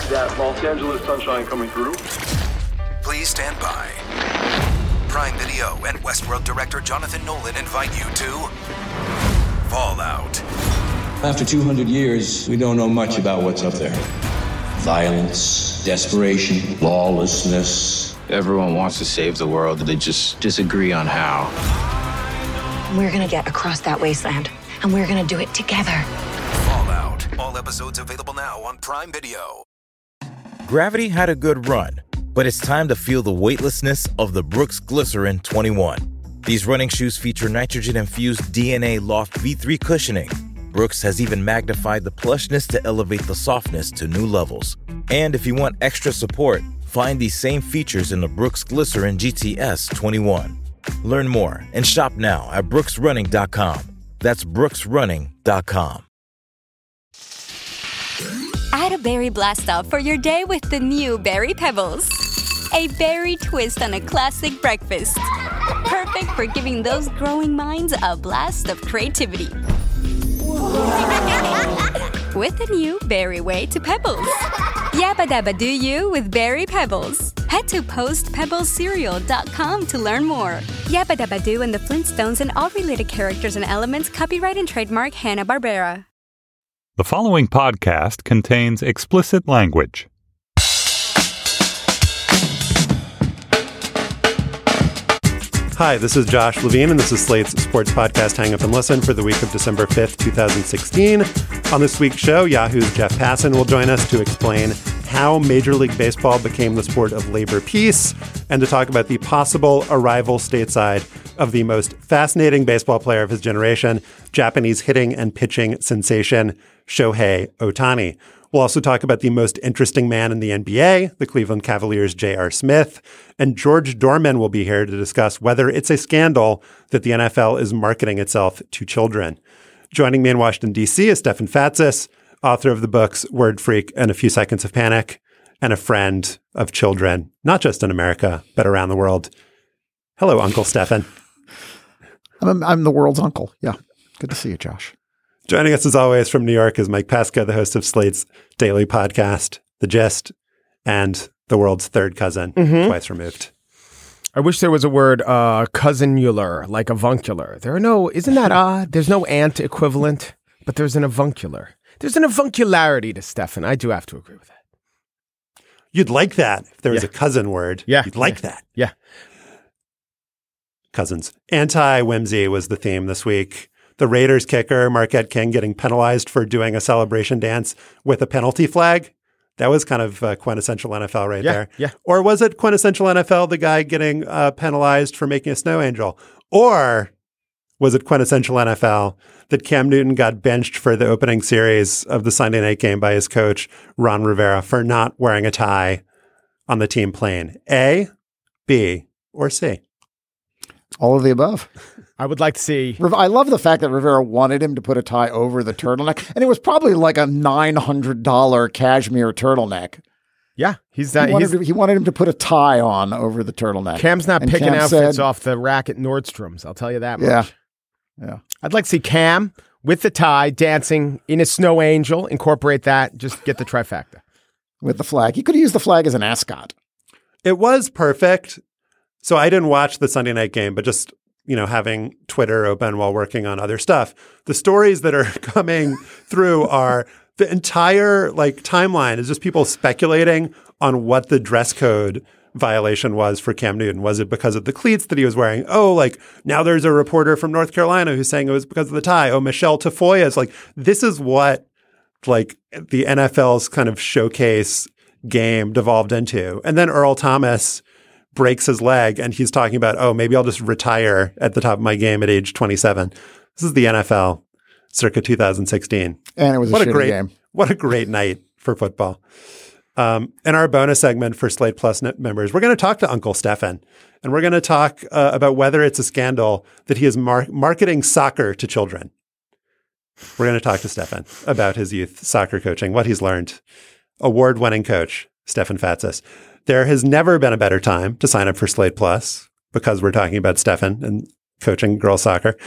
that Los Angeles sunshine coming through. Please stand by. Prime Video and Westworld director Jonathan Nolan invite you to Fallout. After 200 years, we don't know much about what's up there. Violence, desperation, lawlessness. Everyone wants to save the world, they just disagree on how. We're gonna get across that wasteland, and we're gonna do it together. Fallout. All episodes available now on Prime Video. Gravity had a good run, but it's time to feel the weightlessness of the Brooks Glycerin 21. These running shoes feature nitrogen-infused DNA Loft V3 cushioning. Brooks has even magnified the plushness to elevate the softness to new levels. And if you want extra support, find these same features in the Brooks Glycerin GTS 21. Learn more and shop now at brooksrunning.com. That's brooksrunning.com. Add a berry blast off for your day with the new Berry Pebbles. A berry twist on a classic breakfast. Perfect for giving those growing minds a blast of creativity. With the new Berry Way to Pebbles. Yabba dabba do you with Berry Pebbles. Head to postpebblescereal.com to learn more. Yabba dabba do and the Flintstones and all related characters and elements copyright and trademark Hanna-Barbera. The following podcast contains explicit language. Hi, this is Josh Levine, and this is Slate's sports podcast Hang Up and Listen for the week of December 5th, 2016. On this week's show, Yahoo's Jeff Passan will join us to explain how Major League Baseball became the sport of labor peace and to talk about the possible arrival stateside of the most fascinating baseball player of his generation, Japanese hitting and pitching sensation Shohei Ohtani. We'll also talk about the most interesting man in the NBA, the Cleveland Cavaliers' J.R. Smith, and George Dorman will be here to discuss whether it's a scandal that the NFL is marketing itself to children. Joining me in Washington, D.C. is Stefan Fatsis, author of the books Word Freak and A Few Seconds of Panic, and a friend of children, not just in America, but around the world. Hello, Uncle Stefan. I'm the world's uncle. Yeah. Good to see you, Josh. Joining us as always from New York is Mike Pesca, the host of Slate's daily podcast, The Gist, and the world's third cousin, twice removed. I wish there was a word cousinular, like avuncular. Isn't that odd? There's no ant equivalent, but there's an avuncular. There's an avuncularity to Stefan. I do have to agree with that. You'd like that if there was a cousin word. Yeah. You'd like that. Yeah. Cousins. Anti-whimsy was the theme this week. The Raiders kicker, Marquette King, getting penalized for doing a celebration dance with a penalty flag. That was kind of quintessential NFL right there. Yeah. Or was it quintessential NFL, the guy getting penalized for making a snow angel? Or was it quintessential NFL that Cam Newton got benched for the opening series of the Sunday night game by his coach, Ron Rivera, for not wearing a tie on the team plane? A, B, or C? All of the above. I would like to see. I love the fact that Rivera wanted him to put a tie over the turtleneck, and it was probably like a $900 cashmere turtleneck. Yeah, he wanted him to put a tie on over the turtleneck. Cam's not picking outfits off the rack at Nordstrom's. I'll tell you that much. Yeah. I'd like to see Cam with the tie dancing in a snow angel. Incorporate that. Just get the trifecta with the flag. He could have used the flag as an ascot. It was perfect. So I didn't watch the Sunday night game, but just, having Twitter open while working on other stuff, the stories that are coming through are the entire timeline is just people speculating on what the dress code violation was for Cam Newton. Was it because of the cleats that he was wearing? Oh, now there's a reporter from North Carolina who's saying it was because of the tie. Oh, Michelle Tafoya is this is what the NFL's kind of showcase game devolved into. And then Earl Thomas breaks his leg and he's talking about, oh, maybe I'll just retire at the top of my game at age 27. This is the NFL circa 2016. And it was a shitty game. What a great night for football. In our bonus segment for Slate Plus members, we're going to talk to Uncle Stefan, and we're going to talk about whether it's a scandal that he is marketing soccer to children. We're going to talk to Stefan about his youth soccer coaching, what he's learned. Award-winning coach, Stefan Fatsis. There has never been a better time to sign up for Slate Plus because we're talking about Stefan and coaching girls soccer.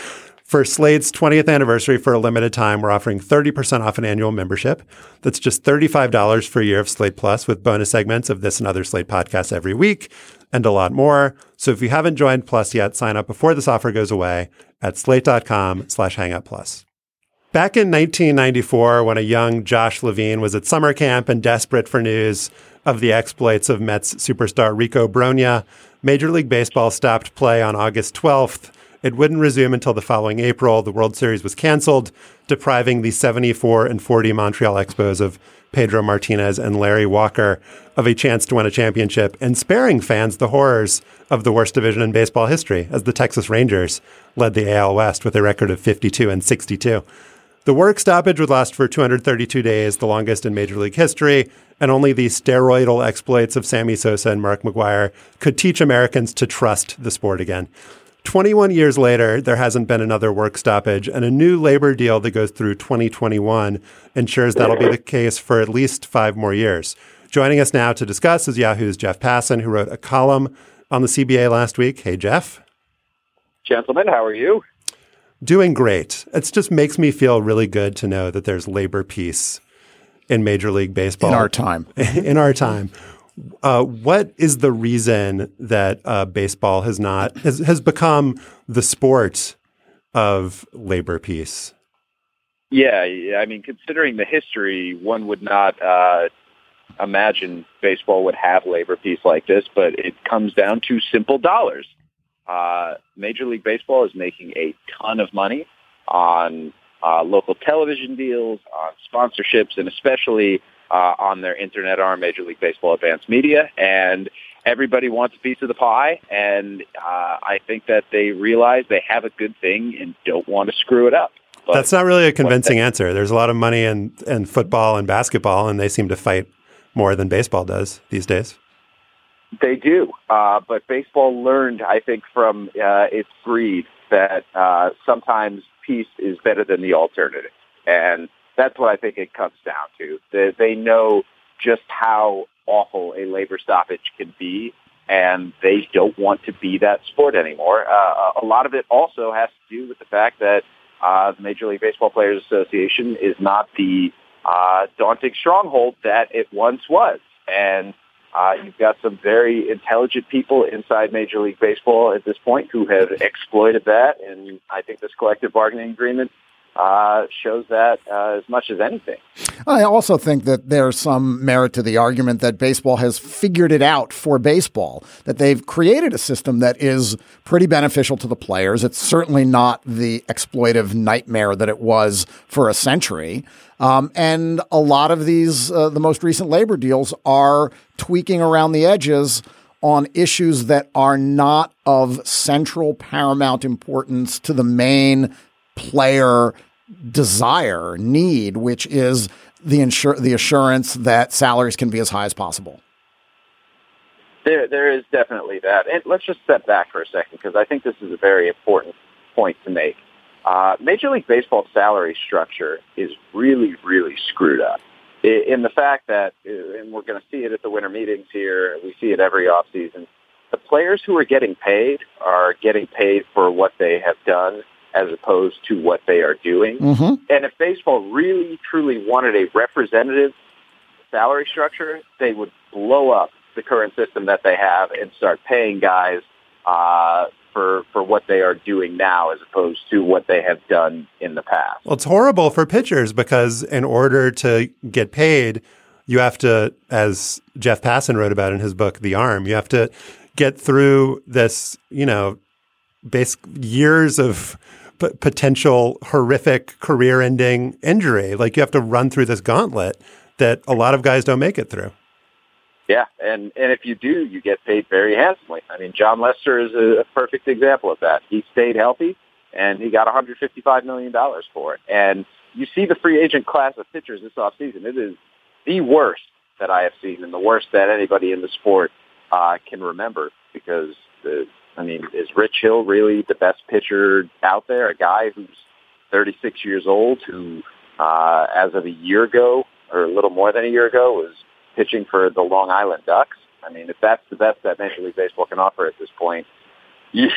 For Slate's 20th anniversary, for a limited time, we're offering 30% off an annual membership. That's just $35 for a year of Slate Plus with bonus segments of this and other Slate podcasts every week and a lot more. So if you haven't joined Plus yet, sign up before this offer goes away at slate.com/hangoutplus. Back in 1994, when a young Josh Levine was at summer camp and desperate for news of the exploits of Mets superstar Rico Brogna, Major League Baseball stopped play on August 12th. It wouldn't resume until the following April. The World Series was canceled, depriving the 74 and 40 Montreal Expos of Pedro Martinez and Larry Walker of a chance to win a championship and sparing fans the horrors of the worst division in baseball history, as the Texas Rangers led the AL West with a record of 52 and 62. The work stoppage would last for 232 days, the longest in Major League history, and only the steroidal exploits of Sammy Sosa and Mark McGwire could teach Americans to trust the sport again. 21 years later, there hasn't been another work stoppage, and a new labor deal that goes through 2021 ensures that'll be the case for at least 5 more years. Joining us now to discuss is Yahoo's Jeff Passan, who wrote a column on the CBA last week. Hey, Jeff. Gentlemen, how are you? Doing great. It just makes me feel really good to know that there's labor peace in Major League Baseball. In our time. In our time. What is the reason that baseball has become the sport of labor peace? Yeah, I mean, considering the history, one would not imagine baseball would have labor peace like this, but it comes down to simple dollars. Major League Baseball is making a ton of money on local television deals, on sponsorships, and especially on their internet arm, Major League Baseball Advanced Media, and everybody wants a piece of the pie, and I think that they realize they have a good thing and don't want to screw it up. But that's not really a convincing answer. There's a lot of money in football and basketball, and they seem to fight more than baseball does these days. They do, but baseball learned, I think, from its breed that sometimes peace is better than the alternative, and that's what I think it comes down to. They know just how awful a labor stoppage can be, and they don't want to be that sport anymore. A lot of it also has to do with the fact that the Major League Baseball Players Association is not the daunting stronghold that it once was. And you've got some very intelligent people inside Major League Baseball at this point who have exploited that, and I think this collective bargaining agreement shows that as much as anything. I also think that there's some merit to the argument that baseball has figured it out for baseball, that they've created a system that is pretty beneficial to the players. It's certainly not the exploitive nightmare that it was for a century. And a lot of these, the most recent labor deals are tweaking around the edges on issues that are not of central paramount importance to the main player need, which is the assurance that salaries can be as high as possible. There is definitely that. And let's just step back for a second, because I think this is a very important point to make. Major League Baseball's salary structure is really, really screwed up in the fact that, and we're going to see it at the winter meetings here, we see it every offseason, the players who are getting paid for what they have done as opposed to what they are doing. Mm-hmm. And if baseball really, truly wanted a representative salary structure, they would blow up the current system that they have and start paying guys for what they are doing now as opposed to what they have done in the past. Well, it's horrible for pitchers because in order to get paid, you have to, as Jeff Passan wrote about in his book, The Arm, you have to get through this, years of potential horrific career-ending injury. Like, you have to run through this gauntlet that a lot of guys don't make it through. Yeah, and if you do, you get paid very handsomely. I mean, John Lester is a perfect example of that. He stayed healthy, and he got $155 million for it. And you see the free agent class of pitchers this offseason. It is the worst that I have seen and the worst that anybody in the sport can remember because is Rich Hill really the best pitcher out there? A guy who's 36 years old who, as of a year ago, or a little more than a year ago, was pitching for the Long Island Ducks. I mean, if that's the best that Major League Baseball can offer at this point,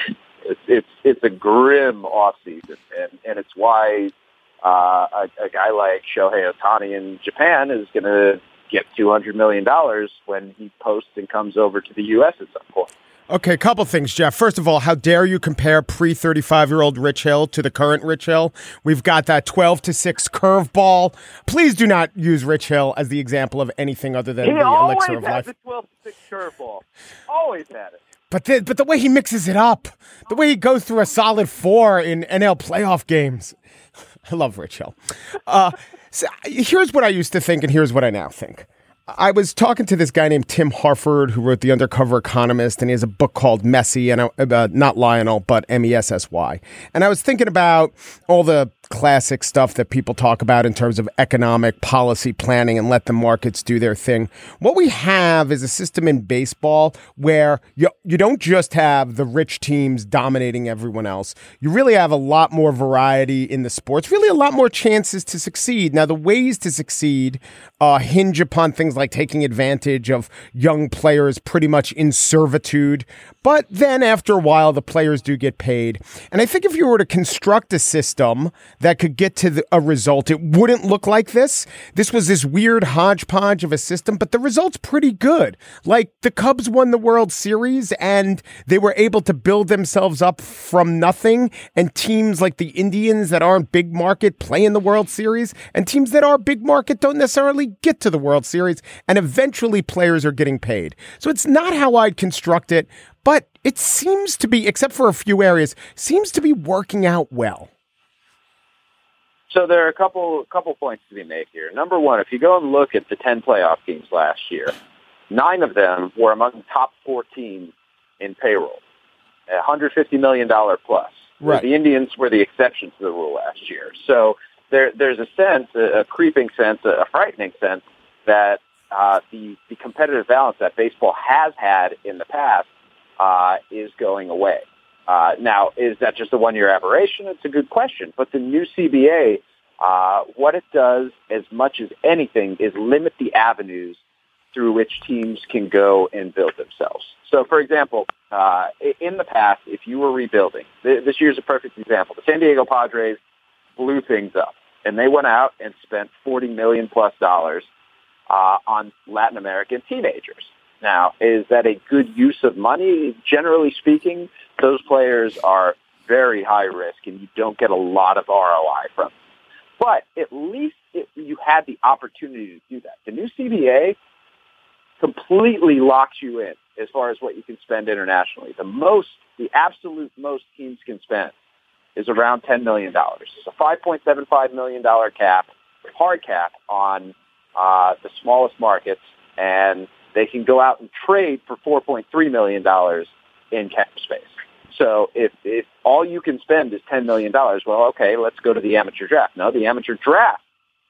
It's a grim offseason, and it's why a guy like Shohei Ohtani in Japan is going to get $200 million when he posts and comes over to the U.S. at some point. Okay, a couple things, Jeff. First of all, how dare you compare pre-35-year-old Rich Hill to the current Rich Hill? We've got that 12-6 curveball. Please do not use Rich Hill as the example of anything other than the elixir of life. He always had the 12-6 curveball. Always had it. But the way he mixes it up, the way he goes through a solid 4 in NL playoff games. I love Rich Hill. So here's what I used to think, and here's what I now think. I was talking to this guy named Tim Harford, who wrote The Undercover Economist, and he has a book called Messy, and not Lionel, but Messy. And I was thinking about all the classic stuff that people talk about in terms of economic policy planning and let the markets do their thing. What we have is a system in baseball where you don't just have the rich teams dominating everyone else. You really have a lot more variety in the sports, really a lot more chances to succeed. Now, the ways to succeed hinge upon things like taking advantage of young players pretty much in servitude. But then after a while, the players do get paid. And I think if you were to construct a system that could get to a result, it wouldn't look like this. This was this weird hodgepodge of a system, but the result's pretty good. Like the Cubs won the World Series and they were able to build themselves up from nothing. And teams like the Indians that aren't big market play in the World Series, and teams that are big market don't necessarily get to the World Series. And eventually players are getting paid. So it's not how I'd construct it, but it seems to be, except for a few areas, seems to be working out well. So there are a couple points to be made here. Number one, if you go and look at the 10 playoff games last year, 9 of them were among the top 14 in payroll, $150 million plus. Right. The Indians were the exception to the rule last year. So there's a sense, a creeping sense, a frightening sense that the competitive balance that baseball has had in the past is going away. Now, is that just a one-year aberration? It's a good question. But the new CBA, what it does as much as anything is limit the avenues through which teams can go and build themselves. So, for example, in the past, if you were rebuilding, this year's a perfect example. The San Diego Padres blew things up, and they went out and spent $40 million plus on Latin American teenagers. Now, is that a good use of money? Generally speaking, those players are very high risk, and you don't get a lot of ROI from them. But at least you had the opportunity to do that. The new CBA completely locks you in as far as what you can spend internationally. The absolute most teams can spend is around $10 million. It's a $5.75 million cap, hard cap on the smallest markets, and they can go out and trade for $4.3 million in cap space. So if all you can spend is $10 million, well, okay, let's go to the amateur draft. No, the amateur draft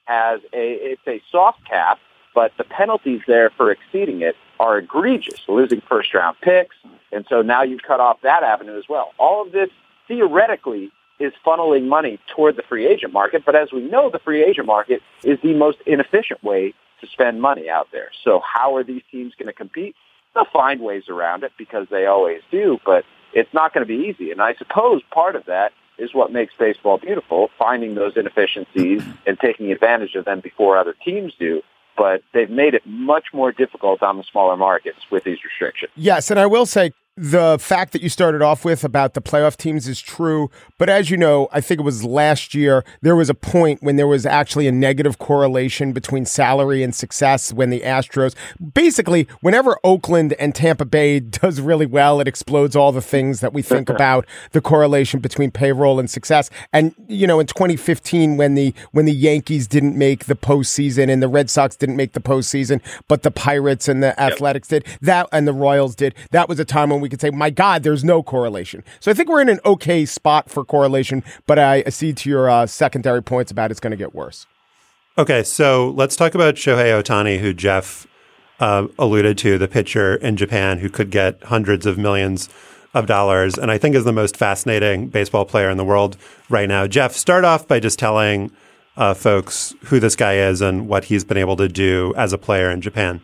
it's a soft cap, but the penalties there for exceeding it are egregious, losing first-round picks, and so now you've cut off that avenue as well. All of this, theoretically, is funneling money toward the free agent market, but as we know, the free agent market is the most inefficient way to spend money out there. So how are these teams going to compete? They'll find ways around it because they always do, but it's not going to be easy. And I suppose part of that is what makes baseball beautiful, finding those inefficiencies and taking advantage of them before other teams do. But they've made it much more difficult on the smaller markets with these restrictions. Yes, and I will say, the fact that you started off with about the playoff teams is true. But as you know, I think it was last year, there was a point when there was actually a negative correlation between salary and success when the Astros, basically, whenever Oakland and Tampa Bay does really well, it explodes all the things that we think about the correlation between payroll and success. And, you know, in 2015, when the Yankees didn't make the postseason and the Red Sox didn't make the postseason, but the Pirates and the Athletics did, that and the Royals did, that was a time when we could say, my God, there's no correlation. So I think we're in an okay spot for correlation, but I accede to your secondary points about it's going to get worse. Okay, so let's talk about Shohei Ohtani, who Jeff alluded to, the pitcher in Japan who could get hundreds of millions of dollars, and I think is the most fascinating baseball player in the world right now. Jeff, start off by just telling folks who this guy is and what he's been able to do as a player in Japan.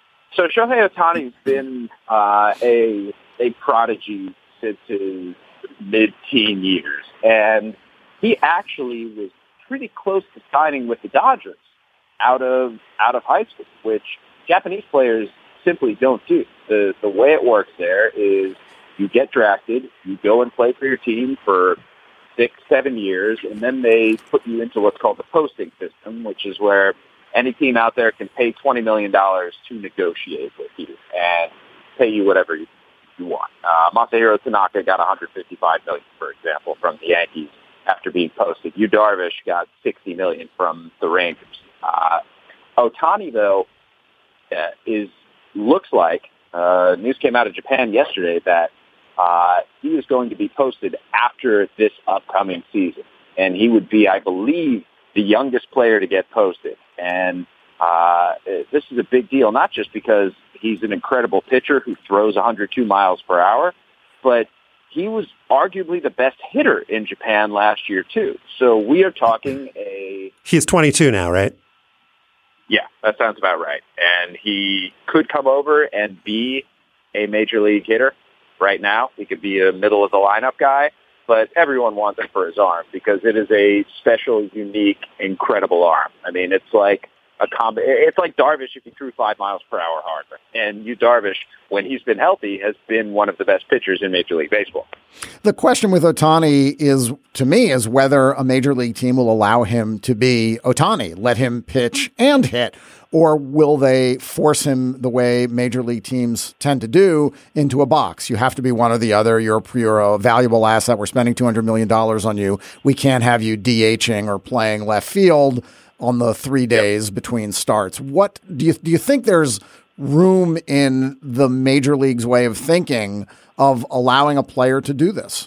So Shohei Ohtani's been a prodigy since his mid-teen years. And he actually was pretty close to signing with the Dodgers out of high school, which Japanese players simply don't do. The way it works there is you get drafted, you go and play for your team for 6-7 years, and then they put you into what's called the posting system, which is where any team out there can pay $20 million to negotiate with you and pay you whatever you want. Masahiro Tanaka got $155 million, for example, from the Yankees after being posted. Yu Darvish got $60 million from the Rangers. Ohtani, though, looks like news came out of Japan yesterday that he was going to be posted after this upcoming season, and he would be, I believe, the youngest player to get posted. And this is a big deal, not just because he's an incredible pitcher who throws 102 miles per hour, but he was arguably the best hitter in Japan last year, too. So we are talking He's 22 now, right? Yeah, that sounds about right. And he could come over and be a major league hitter right now. He could be a middle-of-the-lineup guy, but everyone wants him for his arm because it is a special, unique, incredible arm. I mean, it's like it's like Darvish if he threw 5 miles per hour harder. And Yu Darvish, when he's been healthy, has been one of the best pitchers in Major League Baseball. The question with Ohtani is whether a major league team will allow him to be Ohtani, let him pitch and hit, or will they force him the way major league teams tend to do into a box? You have to be one or the other. You're a valuable asset. We're spending $200 million on you. We can't have you DHing or playing left field on the 3 days between starts. What do you think there's room in the major league's way of thinking of allowing a player to do this?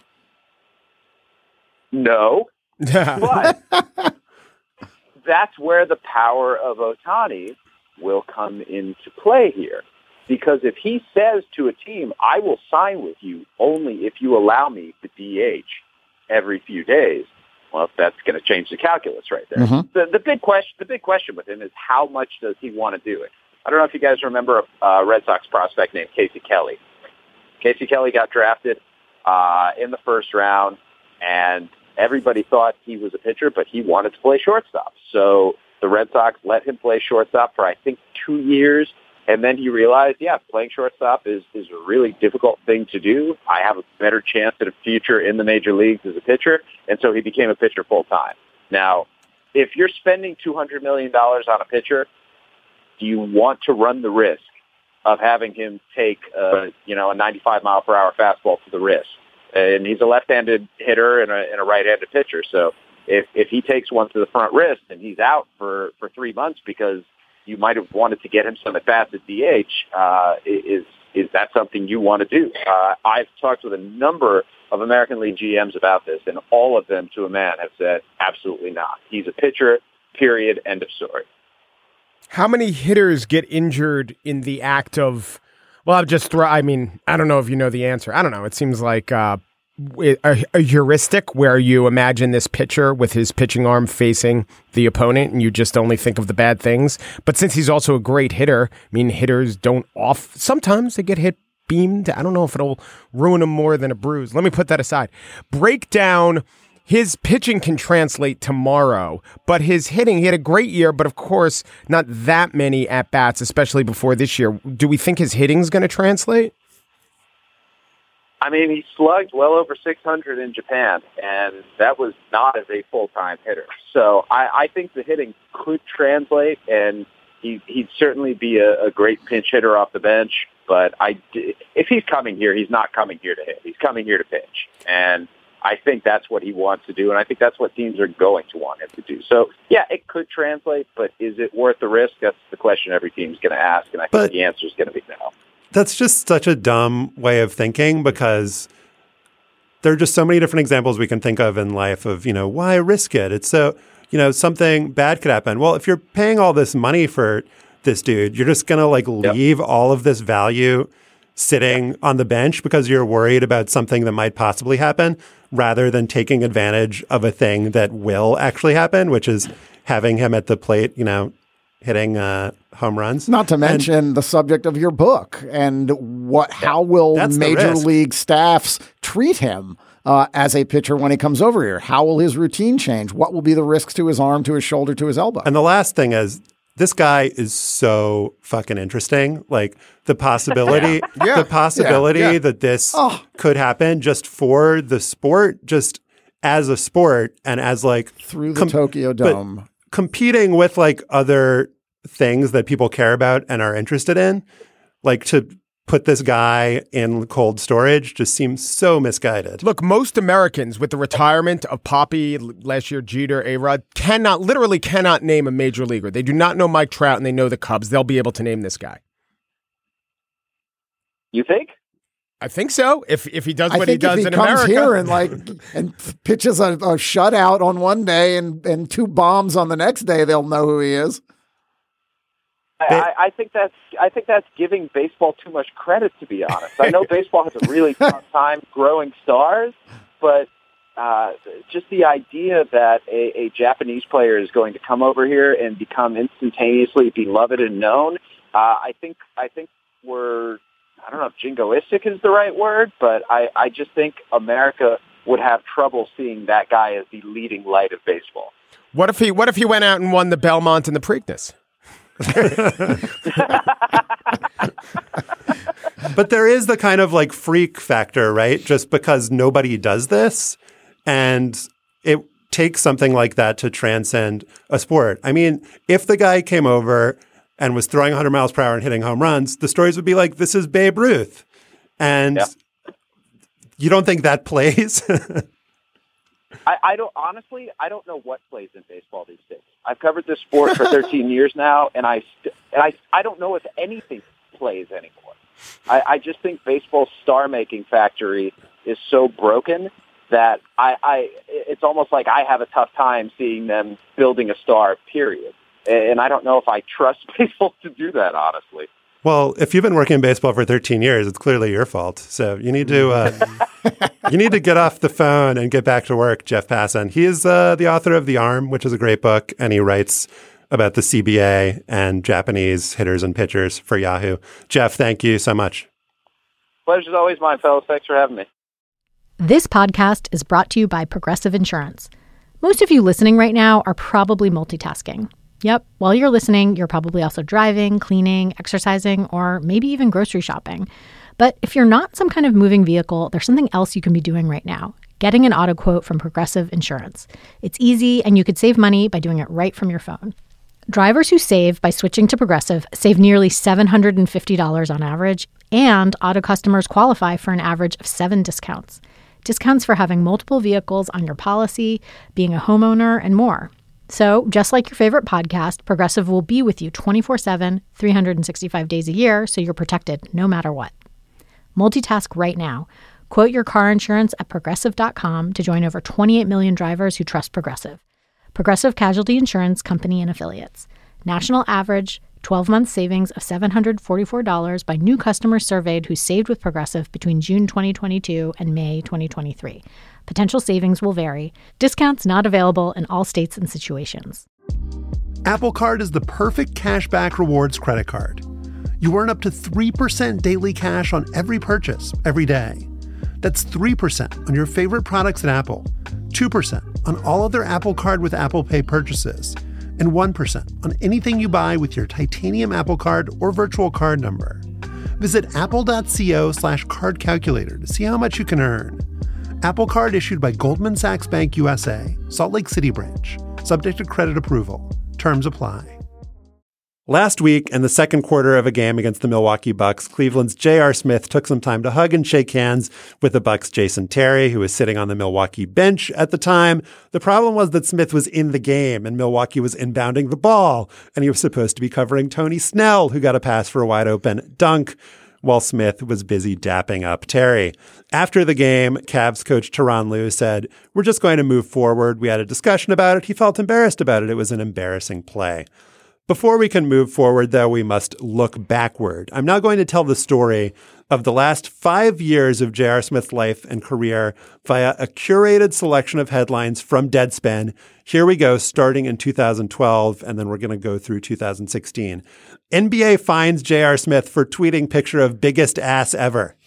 No, but that's where the power of Ohtani will come into play here. Because if he says to a team, I will sign with you only if you allow me to DH every few days, well, that's going to change the calculus right there. Mm-hmm. The big question with him is how much does he want to do it? I don't know if you guys remember a Red Sox prospect named Casey Kelly. Casey Kelly got drafted in the first round, and everybody thought he was a pitcher, but he wanted to play shortstop. So the Red Sox let him play shortstop for, I think, 2 years. And then he realized, playing shortstop is a really difficult thing to do. I have a better chance at a future in the major leagues as a pitcher. And so he became a pitcher full time. Now, if you're spending $200 million on a pitcher, do you want to run the risk of having him take a 95 mile per hour fastball to the wrist? And he's a left-handed hitter and a right-handed pitcher. So if he takes one to the front wrist and he's out for 3 months because you might have wanted to get him some at-bats at DH, is that something you want to do? I've talked with a number of American League GMs about this, and all of them, to a man, have said absolutely not. He's a pitcher, period, end of story. How many hitters get injured in the act of, I don't know if you know the answer. I don't know. It seems like a heuristic where you imagine this pitcher with his pitching arm facing the opponent and you just only think of the bad things. But since he's also a great hitter, hitters don't sometimes they get hit beamed. I don't know if it'll ruin them more than a bruise. Let me put that aside. Break down his pitching can translate tomorrow, but his hitting, he had a great year, but of course not that many at-bats, especially before this year. Do we think his hitting's going to translate? He slugged well over 600 in Japan, and that was not as a full-time hitter. So I think the hitting could translate, and he'd certainly be a great pinch hitter off the bench. But if he's coming here, he's not coming here to hit. He's coming here to pitch. And I think that's what he wants to do, and I think that's what teams are going to want him to do. So, it could translate, but is it worth the risk? That's the question every team's going to ask, and I think the answer is going to be no. That's just such a dumb way of thinking because there are just so many different examples we can think of in life of, why risk it? It's so, something bad could happen. Well, if you're paying all this money for this dude, you're just going to leave all of this value sitting on the bench because you're worried about something that might possibly happen rather than taking advantage of a thing that will actually happen, which is having him at the plate, hitting home runs. Not to mention the subject of your book and how will major league staffs treat him as a pitcher when he comes over here? How will his routine change? What will be the risks to his arm, to his shoulder, to his elbow? And the last thing is, this guy is so fucking interesting. Like the possibility, that this could happen just for the sport, just as a sport and as like through the Tokyo Dome, competing with like other things that people care about and are interested in, like to put this guy in cold storage just seems so misguided. Look, most Americans with the retirement of Poppy, last year Jeter, A-Rod, literally cannot name a major leaguer. They do not know Mike Trout and they know the Cubs. They'll be able to name this guy. You think? I think so. If he does what he does in America. If he comes here and pitches a shutout on one day and 2 bombs on the next day, they'll know who he is. I think that's giving baseball too much credit, to be honest. I know baseball has a really tough time growing stars, but just the idea that a Japanese player is going to come over here and become instantaneously beloved and known, I think we're, I don't know if jingoistic is the right word, but I just think America would have trouble seeing that guy as the leading light of baseball. What if he went out and won the Belmont and the Preakness? But there is the kind of like freak factor, right? Just because nobody does this, and it takes something like that to transcend a sport. I mean, if the guy came over and was throwing 100 miles per hour and hitting home runs, the stories would be like, this is Babe Ruth. And you don't think that plays? I don't know what plays in baseball these days. I've covered this sport for 13 years now, and I don't know if anything plays anymore. I just think baseball's star-making factory is so broken that it's almost like I have a tough time seeing them building a star, period. And I don't know if I trust baseball to do that, honestly. Well, if you've been working in baseball for 13 years, it's clearly your fault. So you need to get off the phone and get back to work, Jeff Passan. He is the author of The Arm, which is a great book, and he writes about the CBA and Japanese hitters and pitchers for Yahoo. Jeff, thank you so much. Pleasure's always mine, fellas. Thanks for having me. This podcast is brought to you by Progressive Insurance. Most of you listening right now are probably multitasking. Yep, while you're listening, you're probably also driving, cleaning, exercising, or maybe even grocery shopping. But if you're not some kind of moving vehicle, there's something else you can be doing right now. Getting an auto quote from Progressive Insurance. It's easy, and you could save money by doing it right from your phone. Drivers who save by switching to Progressive save nearly $750 on average, and auto customers qualify for an average of 7 discounts. Discounts for having multiple vehicles on your policy, being a homeowner, and more. So, just like your favorite podcast, Progressive will be with you 24/7, 365 days a year, so you're protected no matter what. Multitask right now. Quote your car insurance at Progressive.com to join over 28 million drivers who trust Progressive. Progressive Casualty Insurance Company and Affiliates. National average 12-month savings of $744 by new customers surveyed who saved with Progressive between June 2022 and May 2023. Potential savings will vary. Discounts not available in all states and situations. Apple Card is the perfect cashback rewards credit card. You earn up to 3% daily cash on every purchase, every day. That's 3% on your favorite products at Apple, 2% on all other Apple Card with Apple Pay purchases, and 1% on anything you buy with your titanium Apple Card or virtual card number. Visit apple.co/card calculator to see how much you can earn. Apple Card issued by Goldman Sachs Bank USA, Salt Lake City branch. Subject to credit approval. Terms apply. Last week, in the second quarter of a game against the Milwaukee Bucks, Cleveland's J.R. Smith took some time to hug and shake hands with the Bucks' Jason Terry, who was sitting on the Milwaukee bench at the time. The problem was that Smith was in the game, and Milwaukee was inbounding the ball, and he was supposed to be covering Tony Snell, who got a pass for a wide-open dunk, while Smith was busy dapping up Terry. After the game, Cavs coach Tyronn Lue said, "We're just going to move forward. We had a discussion about it. He felt embarrassed about it. It was an embarrassing play." Before we can move forward, though, we must look backward. I'm now going to tell the story of the last 5 years of J.R. Smith's life and career via a curated selection of headlines from Deadspin. Here we go, starting in 2012, and then we're going to go through 2016. NBA finds J.R. Smith for tweeting picture of biggest ass ever.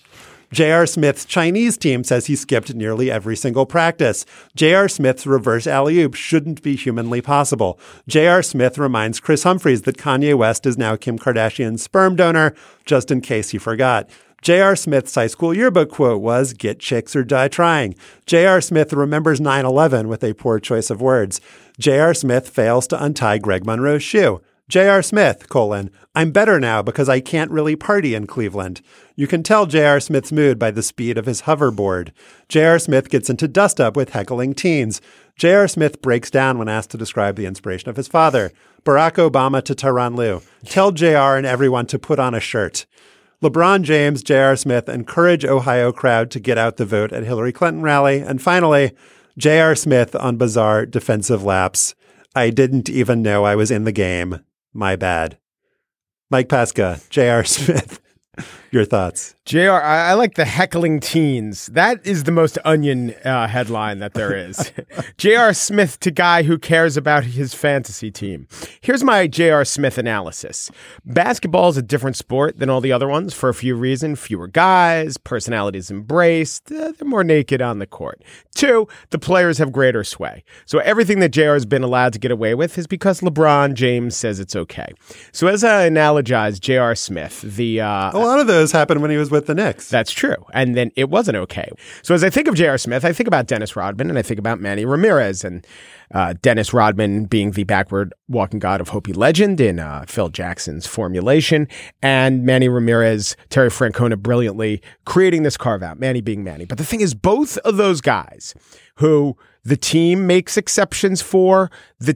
J.R. Smith's Chinese team says he skipped nearly every single practice. J.R. Smith's reverse alley-oop shouldn't be humanly possible. J.R. Smith reminds Chris Humphries that Kanye West is now Kim Kardashian's sperm donor, just in case he forgot. J.R. Smith's high school yearbook quote was, "Get chicks or die trying." J.R. Smith remembers 9/11 with a poor choice of words. J.R. Smith fails to untie Greg Monroe's shoe. J.R. Smith, "I'm better now because I can't really party in Cleveland." You can tell J.R. Smith's mood by the speed of his hoverboard. J.R. Smith gets into dust-up with heckling teens. J.R. Smith breaks down when asked to describe the inspiration of his father. Barack Obama to Tyronn Lue. Tell J.R. and everyone to put on a shirt. LeBron James, J.R. Smith encourage Ohio crowd to get out the vote at Hillary Clinton rally. And finally, J.R. Smith on bizarre defensive laps. "I didn't even know I was in the game. My bad." Mike Pesca, J.R. Smith, your thoughts? JR, I like the heckling teens. That is the most Onion headline that there is. J.R. Smith to guy who cares about his fantasy team. Here's my J.R. Smith analysis. Basketball is a different sport than all the other ones for a few reasons. Fewer guys, personalities embraced, they're more naked on the court. 2, the players have greater sway. So everything that J.R. has been allowed to get away with is because LeBron James says it's okay. So as I analogize J.R. Smith, a lot of those happened when he was with the Knicks. That's true. And then it wasn't okay. So as I think of J.R. Smith, I think about Dennis Rodman and I think about Manny Ramirez, and Dennis Rodman being the backward walking god of Hopi legend in Phil Jackson's formulation, and Manny Ramirez, Terry Francona brilliantly creating this carve out, Manny being Manny. But the thing is, both of those guys who the team makes exceptions for, the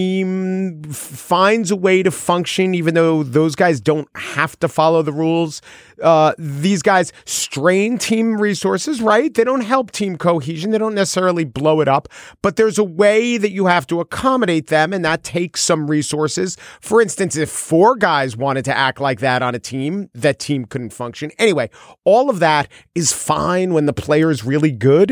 team finds a way to function, even though those guys don't have to follow the rules. These guys strain team resources, right? They don't help team cohesion. They don't necessarily blow it up, but there's a way that you have to accommodate them, and that takes some resources. For instance, if 4 guys wanted to act like that on a team, that team couldn't function. Anyway, all of that is fine when the player is really good.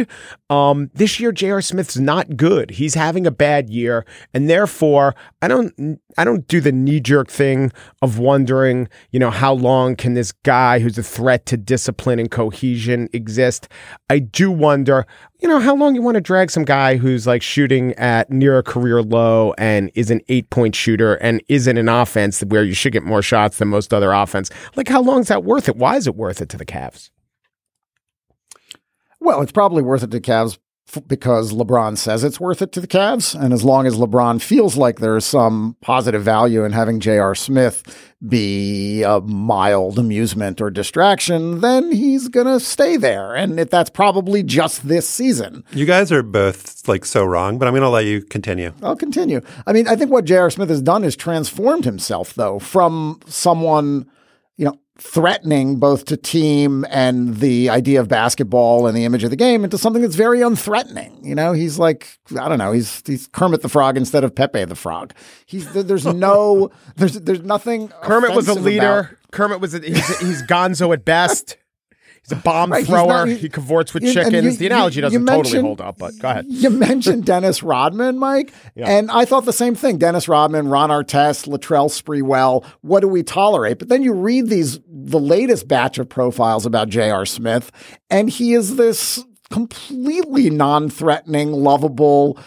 This year, J.R. Smith's not good. He's having a bad year, and therefore, I don't do the knee-jerk thing of wondering, how long can this guy who's a threat to discipline and cohesion exist. I do wonder, how long you want to drag some guy who's like shooting at near a career low and is an 8-point shooter and isn't an offense where you should get more shots than most other offense. Like, how long is that worth it? Why is it worth it to the Cavs? Well, it's probably worth it to Cavs because LeBron says it's worth it to the Cavs. And as long as LeBron feels like there's some positive value in having J.R. Smith be a mild amusement or distraction, then he's going to stay there. And that's probably just this season. You guys are both so wrong, but I'm going to let you continue. I'll continue. I mean, I think what J.R. Smith has done is transformed himself, though, from someone, threatening both to team and the idea of basketball and the image of the game into something that's very unthreatening. He's like, I don't know, he's Kermit the Frog instead of Pepe the Frog. There's nothing. Kermit was a leader. Kermit was he's Gonzo at best. He's a bomb thrower. He cavorts with chickens. The analogy doesn't totally hold up, but go ahead. You mentioned Dennis Rodman, Mike, and I thought the same thing. Dennis Rodman, Ron Artest, Latrell Sprewell. What do we tolerate? But then you read the latest batch of profiles about J.R. Smith, and he is this completely non-threatening, lovable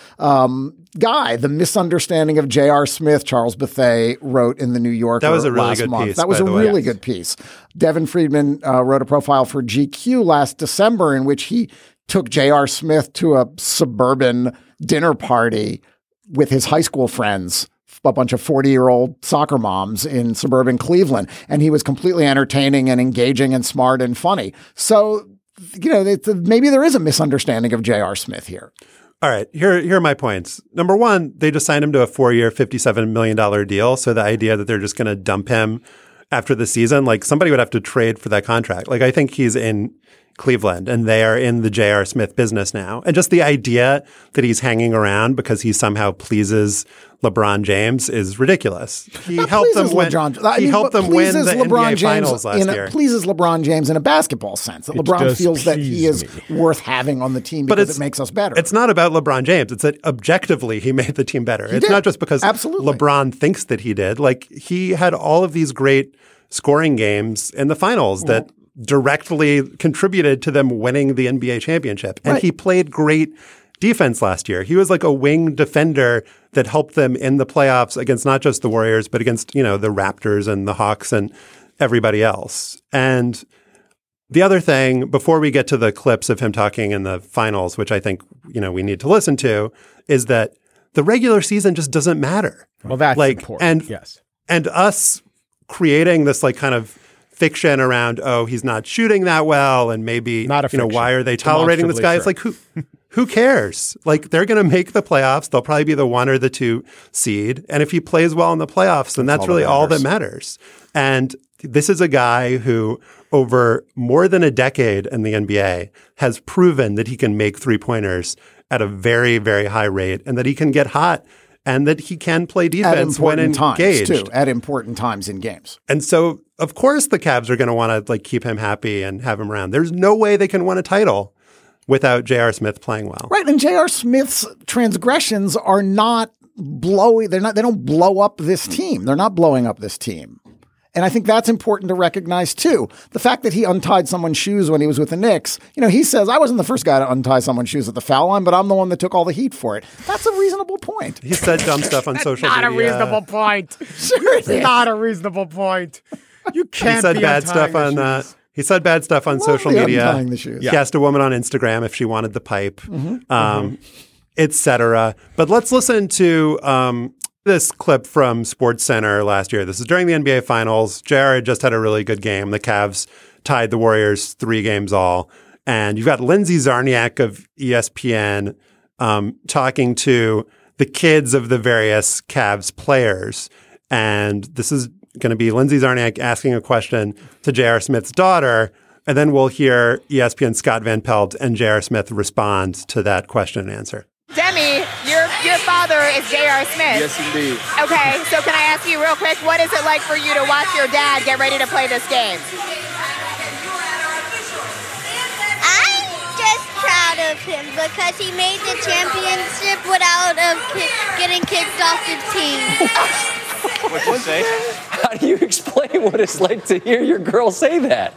guy. The Misunderstanding of J.R. Smith, Charles Bethea wrote in the New Yorker last month. That was a really good piece. That was a really good piece. Devin Friedman wrote a profile for GQ last December in which he took J.R. Smith to a suburban dinner party with his high school friends, a bunch of 40-year-old soccer moms in suburban Cleveland. And he was completely entertaining and engaging and smart and funny. So, maybe there is a misunderstanding of J.R. Smith here. All right, here are my points. Number one, they just signed him to a 4-year, $57 million deal. So the idea that they're just going to dump him after the season, somebody would have to trade for that contract. I think he's in Cleveland and they are in the J.R. Smith business now. And just the idea that he's hanging around because he somehow pleases LeBron James is ridiculous. He helped them win. He helped them win the NBA Finals last year. Pleases LeBron James in a basketball sense. That LeBron feels that he is worth having on the team because it makes us better. It's not about LeBron James. It's that objectively he made the team better. It's not just because LeBron thinks that he did. He had all of these great scoring games in the finals that directly contributed to them winning the NBA championship. And he played great defense last year. He was like a wing defender that helped them in the playoffs against not just the Warriors, but against, the Raptors and the Hawks and everybody else. And the other thing, before we get to the clips of him talking in the finals, which I think, we need to listen to, is that the regular season just doesn't matter. Well, that's important. And us creating this like kind of fiction around, he's not shooting that well, and maybe, why are they tolerating this guy? It's like, who cares? Like, they're going to make the playoffs. They'll probably be the 1 or the 2 seed. And if he plays well in the playoffs, then that's really all that matters. And this is a guy who, over more than a decade in the NBA, has proven that he can make three-pointers at a very, very high rate, and that he can get hot, and that he can play defense when engaged. At important times in games. And so, of course, the Cavs are going to want to keep him happy and have him around. There's no way they can win a title without J.R. Smith playing well. Right. And J.R. Smith's transgressions are not they don't blow up this team. They're not blowing up this team. And I think that's important to recognize, too. The fact that he untied someone's shoes when he was with the Knicks, he says, I wasn't the first guy to untie someone's shoes at the foul line, but I'm the one that took all the heat for it. That's a reasonable point. He said dumb stuff on social media. Not a reasonable point. Sure it is. Not a reasonable point. You can't he said be bad stuff on He said bad stuff on social media. The shoes. He asked a woman on Instagram if she wanted the pipe, etc. But let's listen to this clip from SportsCenter last year. This is during the NBA Finals. J.R. just had a really good game. The Cavs tied the Warriors 3 games all. And you've got Lindsey Czarniak of ESPN talking to the kids of the various Cavs players. And this is going to be Lindsey Czarniak asking a question to J.R. Smith's daughter. And then we'll hear ESPN Scott Van Pelt and J.R. Smith respond to that question and answer. Demi, your father is J.R. Smith. Yes, indeed. Okay, so can I ask you real quick, what is it like for you to watch your dad get ready to play this game? I'm just proud of him because he made the championship without getting kicked off the team. What'd you say? How do you explain what it's like to hear your girl say that?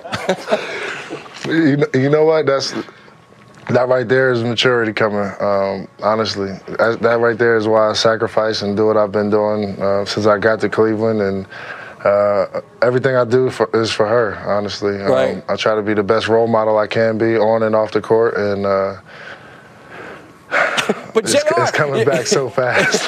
You know what? That right there is maturity coming, honestly. That right there is why I sacrifice and do what I've been doing since I got to Cleveland. And everything I do is for her, honestly. Right. I try to be the best role model I can be on and off the court. And but it's coming back so fast.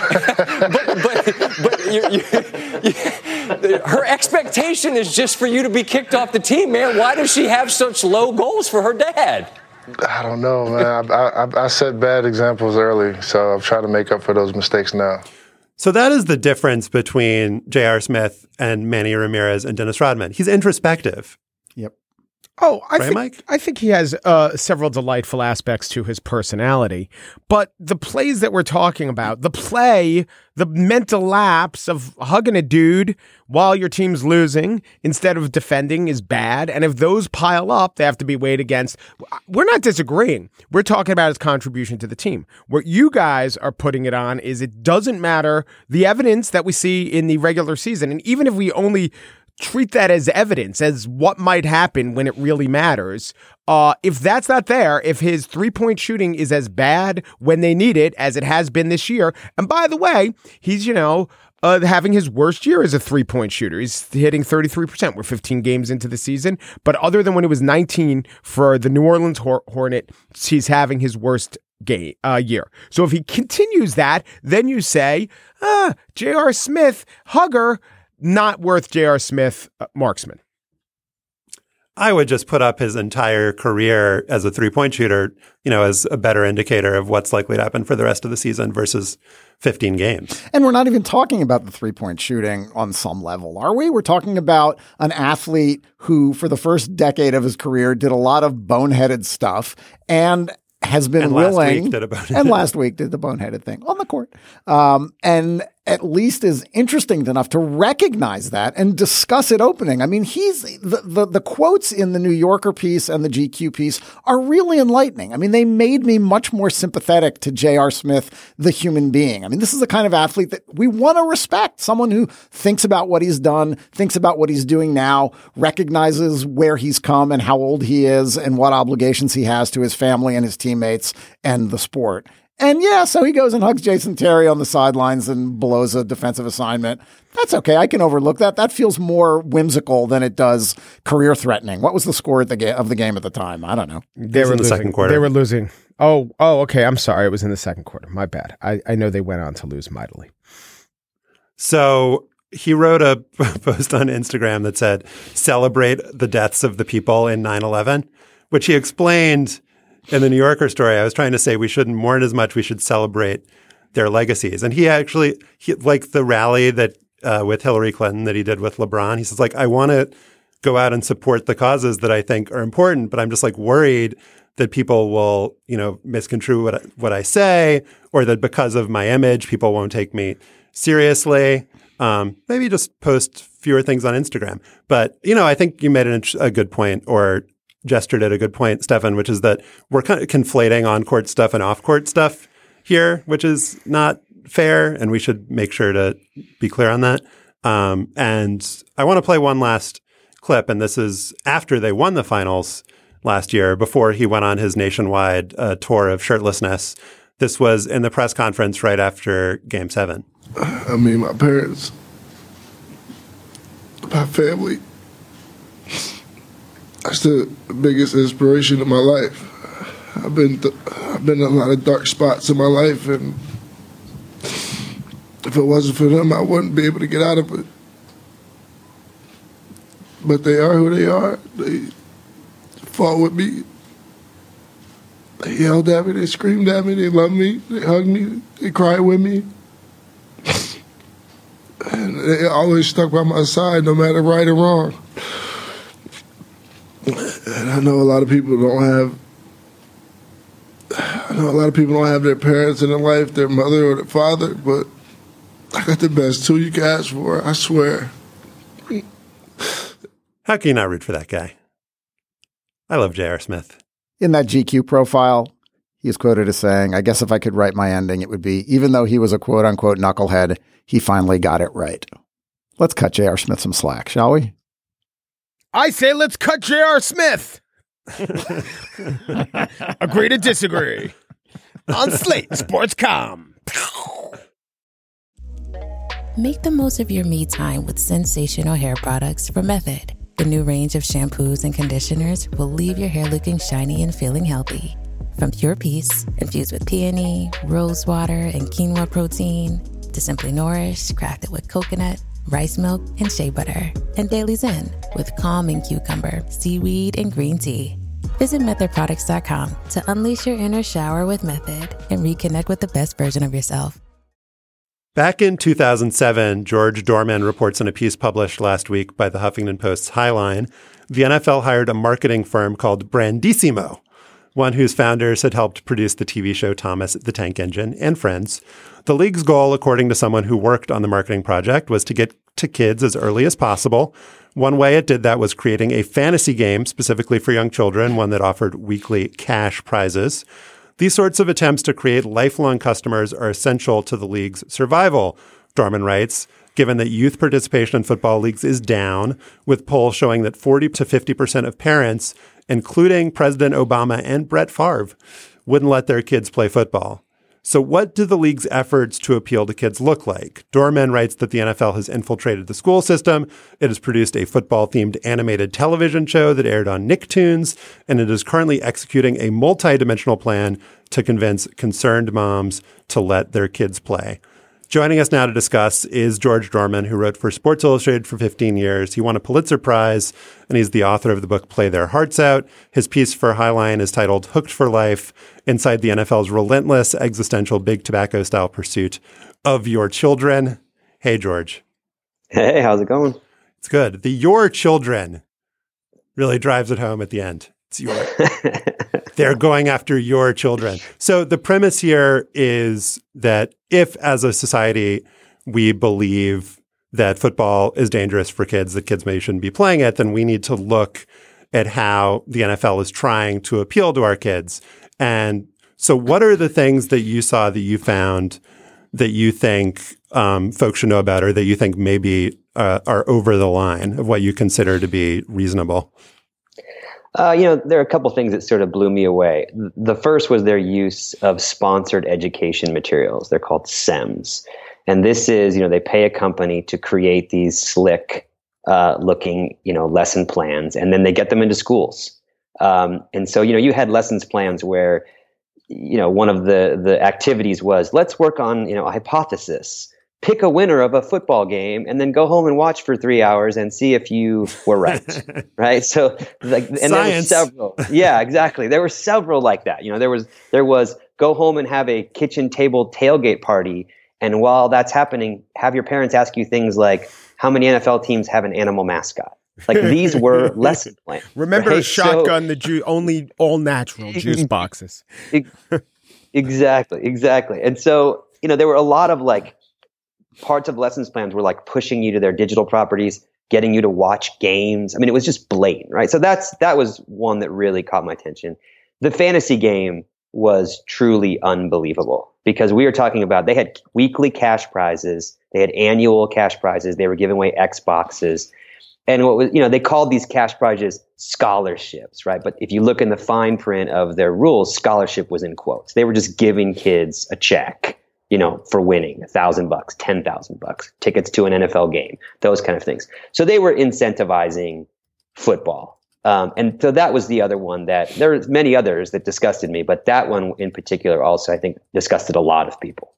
but her expectation is just for you to be kicked off the team, man. Why does she have such low goals for her dad? I don't know, man. I set bad examples early, so I've tried to make up for those mistakes now. So that is the difference between J.R. Smith and Manny Ramirez and Dennis Rodman. He's introspective. Yep. Oh, Mike? I think he has several delightful aspects to his personality. But the plays that we're talking about, the mental lapse of hugging a dude while your team's losing instead of defending is bad. And if those pile up, they have to be weighed against. We're not disagreeing. We're talking about his contribution to the team. What you guys are putting it on is it doesn't matter the evidence that we see in the regular season. And even if we only treat that as evidence, as what might happen when it really matters. If that's not there, if his three-point shooting is as bad when they need it as it has been this year, and by the way, he's, having his worst year as a three-point shooter. He's hitting 33%. We're 15 games into the season, but other than when it was 19 for the New Orleans Hornets, he's having his worst year. So if he continues that, then you say, J.R. Smith, hugger, not worth J.R. Smith, marksman. I would just put up his entire career as a three-point shooter, as a better indicator of what's likely to happen for the rest of the season versus 15 games. And we're not even talking about the three-point shooting on some level, are we? We're talking about an athlete who, for the first decade of his career, did a lot of boneheaded stuff and has been willing. Last week did a boneheaded and last week did the boneheaded thing on the court. And at least is interesting enough to recognize that and discuss it opening. I mean, the quotes in the New Yorker piece and the GQ piece are really enlightening. I mean, they made me much more sympathetic to J.R. Smith, the human being. I mean, this is the kind of athlete that we want to respect, someone who thinks about what he's done, thinks about what he's doing now, recognizes where he's come and how old he is and what obligations he has to his family and his teammates and the sport. And yeah, so he goes and hugs Jason Terry on the sidelines and blows a defensive assignment. That's okay. I can overlook that. That feels more whimsical than it does career threatening. What was the score of the game at the time? I don't know. They were in the second quarter. They were losing. Oh, okay. I'm sorry. It was in the second quarter. My bad. I know they went on to lose mightily. So he wrote a post on Instagram that said, "Celebrate the deaths of the people in 9/11," which he explained in the New Yorker story. I was trying to say we shouldn't mourn as much. We should celebrate their legacies. And he like the rally that with Hillary Clinton that he did with LeBron, he says, like, I want to go out and support the causes that I think are important, but I'm just like worried that people will, misconstrue what I say, or that because of my image, people won't take me seriously. Maybe just post fewer things on Instagram. But, I think you made a good point, or gestured at a good point, Stefan, which is that we're kind of conflating on-court stuff and off-court stuff here, which is not fair, and we should make sure to be clear on that. And I want to play one last clip, and this is after they won the finals last year, before he went on his nationwide tour of shirtlessness. This was in the press conference right after Game 7. I mean, my parents, my family, that's the biggest inspiration of my life. I've been in a lot of dark spots in my life, and if it wasn't for them, I wouldn't be able to get out of it. But they are who they are. They fought with me. They yelled at me. They screamed at me. They loved me. They hugged me. They cried with me. And they always stuck by my side, no matter right or wrong. And I know a lot of people don't have their parents in their life, their mother or their father, but I got the best two you can ask for, I swear. How can you not root for that guy? I love J.R. Smith. In that GQ profile, he is quoted as saying, I guess if I could write my ending, it would be, even though he was a quote-unquote knucklehead, he finally got it right. Let's cut J.R. Smith some slack, shall we? I say let's cut J.R. Smith. Agree to disagree. On Slate Sports Com. Make the most of your me time with sensational hair products from Method. The new range of shampoos and conditioners will leave your hair looking shiny and feeling healthy. From Pure Peace, infused with peony, rose water, and quinoa protein, to Simply Nourish, crafted with coconut, rice milk, and shea butter, and Daily Zen with calming cucumber, seaweed, and green tea. Visit methodproducts.com to unleash your inner shower with Method and reconnect with the best version of yourself. Back in 2007, George Dorman reports in a piece published last week by the Huffington Post's Highline, the NFL hired a marketing firm called Brandissimo, one whose founders had helped produce the TV show Thomas the Tank Engine and Friends. The league's goal, according to someone who worked on the marketing project, was to get to kids as early as possible. One way it did that was creating a fantasy game specifically for young children, one that offered weekly cash prizes. These sorts of attempts to create lifelong customers are essential to the league's survival, Dorman writes, given that youth participation in football leagues is down, with polls showing that 40 to 50% of parents, including President Obama and Brett Favre, wouldn't let their kids play football. So what do the league's efforts to appeal to kids look like? Dorman writes that the NFL has infiltrated the school system. It has produced a football-themed animated television show that aired on Nicktoons, and it is currently executing a multi-dimensional plan to convince concerned moms to let their kids play. Joining us now to discuss is George Dorman, who wrote for Sports Illustrated for 15 years. He won a Pulitzer Prize, and he's the author of the book Play Their Hearts Out. His piece for Highline is titled Hooked for Life, Inside the NFL's Relentless Existential Big Tobacco-Style Pursuit of Your Children. Hey, George. Hey, how's it going? It's good. The your children really drives it home at the end. It's your... They're going after your children. So the premise here is that if, as a society, we believe that football is dangerous for kids, that kids maybe shouldn't be playing it, then we need to look at how the NFL is trying to appeal to our kids. And so what are the things that you saw that you found that you think folks should know about, or that you think maybe are over the line of what you consider to be reasonable? There are a couple things that sort of blew me away. The first was their use of sponsored education materials. They're called SEMs. And this is, they pay a company to create these slick looking, lesson plans, and then they get them into schools. And so, you had lessons plans where, one of the activities was, let's work on, a hypothesis. Pick a winner of a football game and then go home and watch for 3 hours and see if you were right. Right. So and Science. There were several. Yeah, exactly. There were several like that. There was go home and have a kitchen table tailgate party. And while that's happening, have your parents ask you things like, how many NFL teams have an animal mascot? Like these were lesson plans. Remember to shotgun the only all natural juice boxes. Exactly. And so, there were a lot of parts of lessons plans were pushing you to their digital properties, getting you to watch games. I mean, it was just blatant, right? So that was one that really caught my attention. The fantasy game was truly unbelievable because we were talking about, they had weekly cash prizes. They had annual cash prizes. They were giving away Xboxes. And what was, they called these cash prizes scholarships, right? But if you look in the fine print of their rules, scholarship was in quotes. They were just giving kids a check, for winning $1,000, $10,000, tickets to an NFL game, those kind of things. So they were incentivizing football. And so that was the other one that there were many others that disgusted me, but that one in particular also, I think, disgusted a lot of people.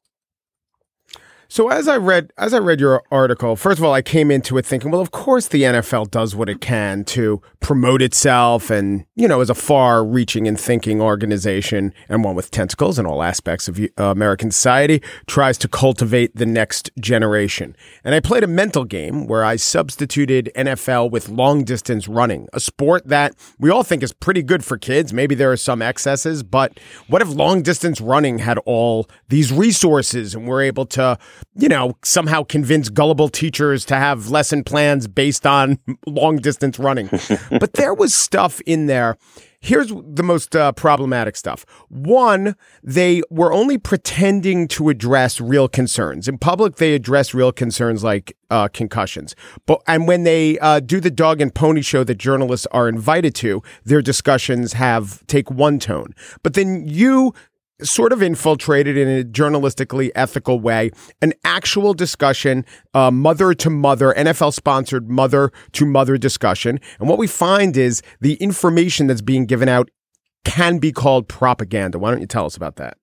So as I read your article, first of all, I came into it thinking, well, of course the NFL does what it can to promote itself and, is a far-reaching and thinking organization and one with tentacles in all aspects of American society, tries to cultivate the next generation. And I played a mental game where I substituted NFL with long-distance running, a sport that we all think is pretty good for kids. Maybe there are some excesses, but what if long-distance running had all these resources and we're able to somehow convince gullible teachers to have lesson plans based on long distance running. But there was stuff in there. Here's the most problematic stuff. One, they were only pretending to address real concerns. In public, they address real concerns like concussions. And when they do the dog and pony show that journalists are invited to, their discussions take one tone. But then you sort of infiltrated in a journalistically ethical way, an actual discussion, mother to mother, NFL sponsored mother to mother discussion. And what we find is the information that's being given out can be called propaganda. Why don't you tell us about that?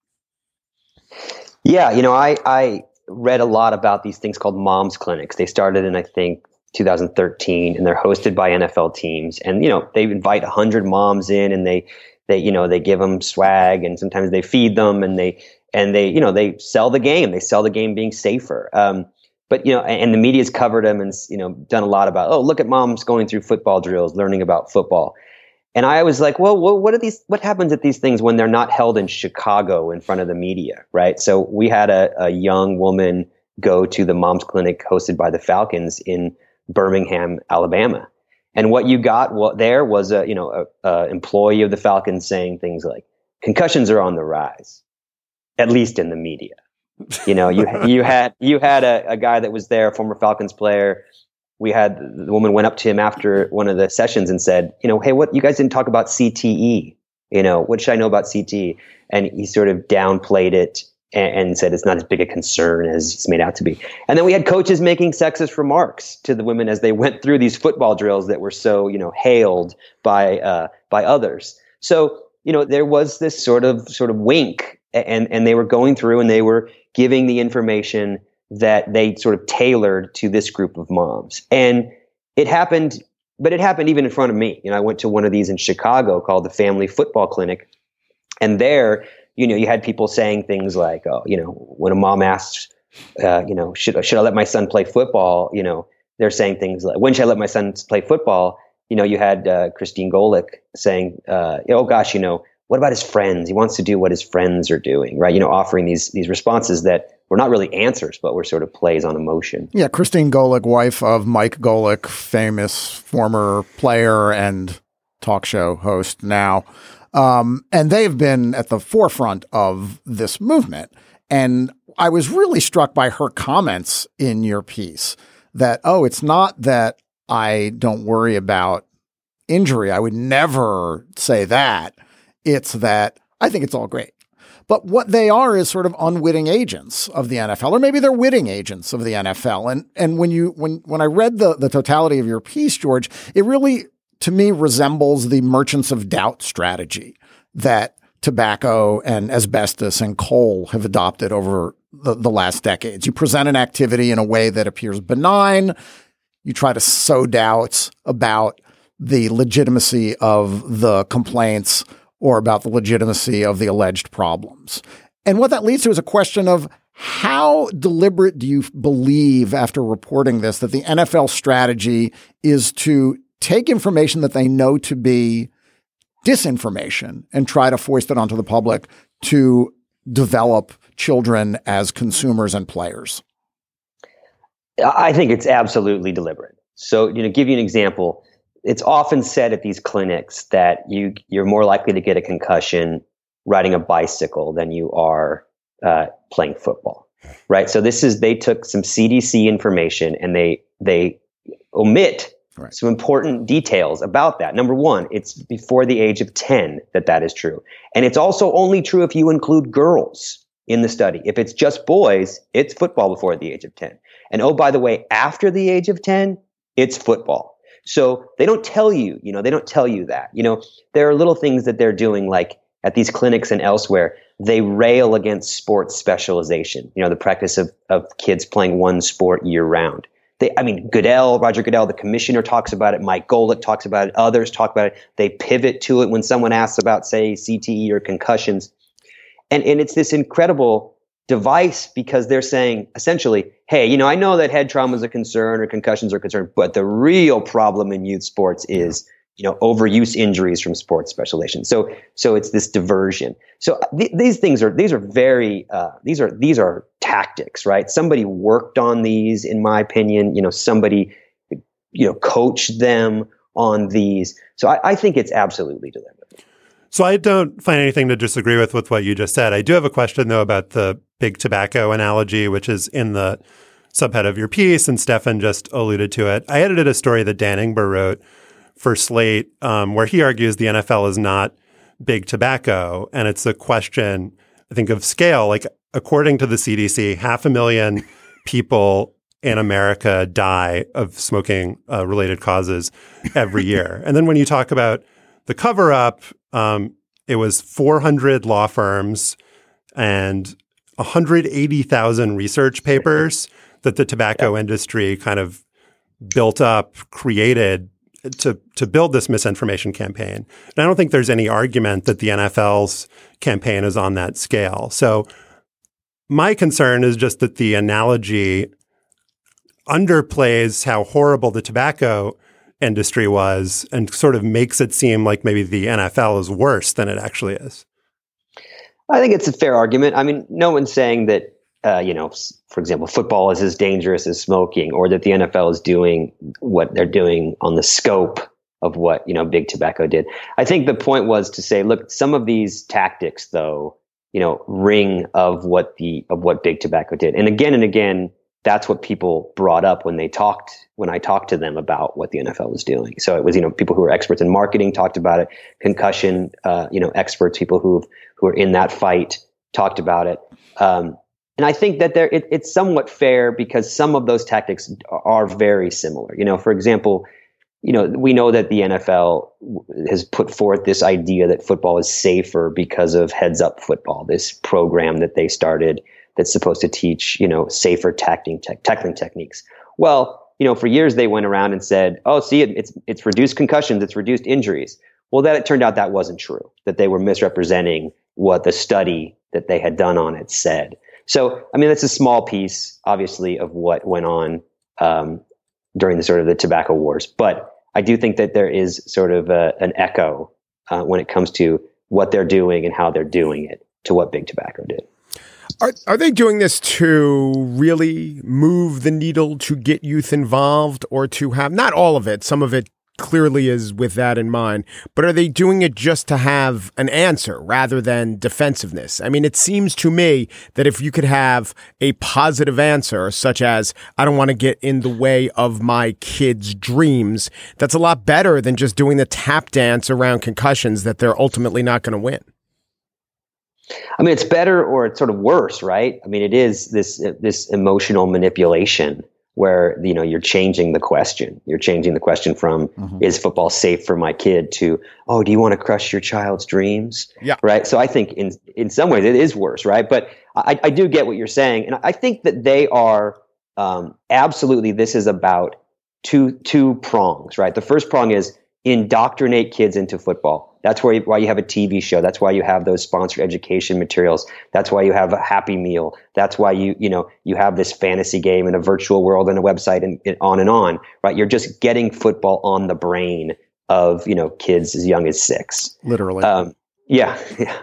Yeah, I read a lot about these things called moms clinics. They started in, I think, 2013, and they're hosted by NFL teams. And, they invite 100 moms in, and they give them swag, and sometimes they feed them, and they sell the game. They sell the game being safer. But and the media's covered them and done a lot about, oh, look at moms going through football drills, learning about football. And I was like, well, what happens at these things when they're not held in Chicago in front of the media, right? So we had a young woman go to the moms clinic hosted by the Falcons in Birmingham, Alabama. And what you got there was a employee of the Falcons saying things like, concussions are on the rise, at least in the media. You had a guy that was there, a former Falcons player. The woman went up to him after one of the sessions and said, hey, what, you guys didn't talk about CTE. What should I know about CTE? And he sort of downplayed it and said it's not as big a concern as it's made out to be. And then we had coaches making sexist remarks to the women as they went through these football drills that were so, hailed by others. So, there was this sort of wink, and they were going through and they were giving the information that they sort of tailored to this group of moms. And it happened even in front of me. I went to one of these in Chicago called the Family Football Clinic, and there, you had people saying things like, oh, when a mom asks, should I let my son play football? They're saying things like, when should I let my son play football? You had Christine Golick saying, oh gosh, what about his friends? He wants to do what his friends are doing, right? Offering these responses that were not really answers, but were sort of plays on emotion. Yeah, Christine Golick, wife of Mike Golick, famous former player and talk show host now. And they've been at the forefront of this movement. And I was really struck by her comments in your piece that, it's not that I don't worry about injury. I would never say that. It's that I think it's all great. But what they are is sort of unwitting agents of the NFL, or maybe they're witting agents of the NFL. And when I read the totality of your piece, George, it really, to me, resembles the merchants of doubt strategy that tobacco and asbestos and coal have adopted over the last decades. You present an activity in a way that appears benign. You try to sow doubts about the legitimacy of the complaints or about the legitimacy of the alleged problems. And what that leads to is a question of how deliberate do you believe, after reporting this, that the NFL strategy is to take information that they know to be disinformation and try to foist it onto the public to develop children as consumers and players? I think it's absolutely deliberate. So, give you an example. It's often said at these clinics that you're more likely to get a concussion riding a bicycle than you are playing football, right? So they took some CDC information and they omit some important details about that. Number one, it's before the age of 10 that is true. And it's also only true if you include girls in the study. If it's just boys, it's football before the age of 10. And by the way, after the age of 10, it's football. So they don't tell you, that. There are little things that they're doing, like at these clinics and elsewhere, they rail against sports specialization, the practice of kids playing one sport year round. Roger Goodell, the commissioner, talks about it. Mike Golick talks about it. Others talk about it. They pivot to it when someone asks about, say, CTE or concussions. And it's this incredible device because they're saying essentially, hey, I know that head trauma is a concern or concussions are a concern, but the real problem in youth sports is, overuse injuries from sports specialization. So it's this diversion. So these are tactics, right? Somebody worked on these, in my opinion. Somebody, coached them on these. So I think it's absolutely deliberate. So I don't find anything to disagree with what you just said. I do have a question, though, about the big tobacco analogy, which is in the subhead of your piece, and Stefan just alluded to it. I edited a story that Dan Ingber wrote for Slate, where he argues the NFL is not big tobacco. And it's a question, I think, of scale. Like, according to the CDC, 500,000 people in America die of smoking related causes every year. And then when you talk about the cover-up, it was 400 law firms and 180,000 research papers that the tobacco industry kind of built up, created to build this misinformation campaign. And I don't think there's any argument that the NFL's campaign is on that scale. So my concern is just that the analogy underplays how horrible the tobacco industry was and sort of makes it seem like maybe the NFL is worse than it actually is. I think it's a fair argument. I mean, no one's saying that, for example, football is as dangerous as smoking, or that the NFL is doing what they're doing on the scope of what, big tobacco did. I think the point was to say, look, some of these tactics, though, ring of what big tobacco did. And again, that's what people brought up when I talked to them about what the NFL was doing. So it was, people who were experts in marketing talked about it, concussion, experts, people who are in that fight talked about it. And I think that it's somewhat fair because some of those tactics are very similar. For example, we know that the NFL has put forth this idea that football is safer because of Heads Up Football, this program that they started that's supposed to teach, safer tackling techniques. Well, for years they went around and said, oh, see, it's reduced concussions, it's reduced injuries. Well, it turned out that wasn't true, that they were misrepresenting what the study that they had done on it said. So, that's a small piece, obviously, of what went on during the tobacco wars. But I do think that there is sort of an echo when it comes to what they're doing and how they're doing it to what Big Tobacco did. Are they doing this to really move the needle to get youth involved, or to have, not all of it, some of it clearly is with that in mind, but are they doing it just to have an answer rather than defensiveness? I mean, it seems to me that if you could have a positive answer, such as, I don't want to get in the way of my kids' dreams, that's a lot better than just doing the tap dance around concussions that they're ultimately not going to win. I mean, it's better or it's sort of worse, right? I mean, it is this emotional manipulation where, you know, you're changing the question. You're changing the question from, is football safe for my kid, to, oh, do you want to crush your child's dreams? Yeah. Right. So I think in some ways it is worse, right? But I do get what you're saying. And I think that they are absolutely, this is about two prongs, right? The first prong is indoctrinate kids into football. That's why you have a TV show. That's why you have those sponsored education materials. That's why you have a Happy Meal. That's why you have this fantasy game in a virtual world and a website and on, right? You're just getting football on the brain of, kids as young as 6. Literally. Yeah.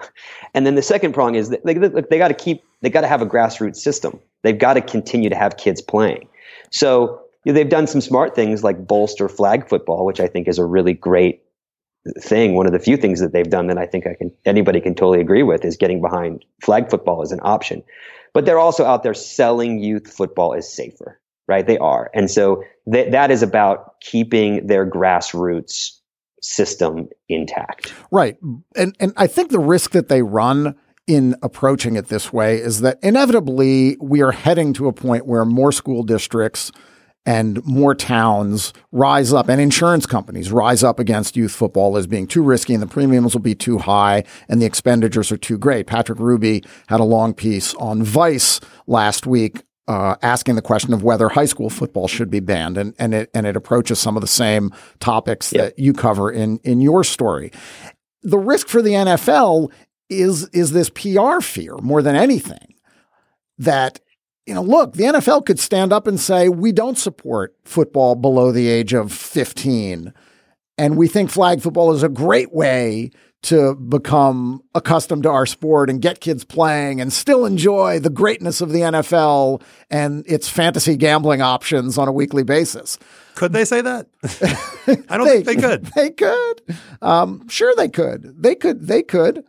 And then the second prong is that they got to have a grassroots system. They've got to continue to have kids playing. So they've done some smart things like bolster flag football, which I think is a really great thing. One of the few things that they've done that I think anybody can totally agree with is getting behind flag football as an option. But they're also out there selling youth football as safer, right? They are. And so that is about keeping their grassroots system intact. Right. And I think the risk that they run in approaching it this way is that inevitably we are heading to a point where more school districts and more towns rise up, and insurance companies rise up against youth football as being too risky, and the premiums will be too high and the expenditures are too great. Patrick Ruby had a long piece on Vice last week asking the question of whether high school football should be banned, and it approaches some of the same topics that you cover in your story. The risk for the NFL is this PR fear more than anything, that look, the NFL could stand up and say, we don't support football below the age of 15. And we think flag football is a great way to become accustomed to our sport and get kids playing and still enjoy the greatness of the NFL and its fantasy gambling options on a weekly basis. Could they say that? I don't think they could. They could. Sure, they could. They could.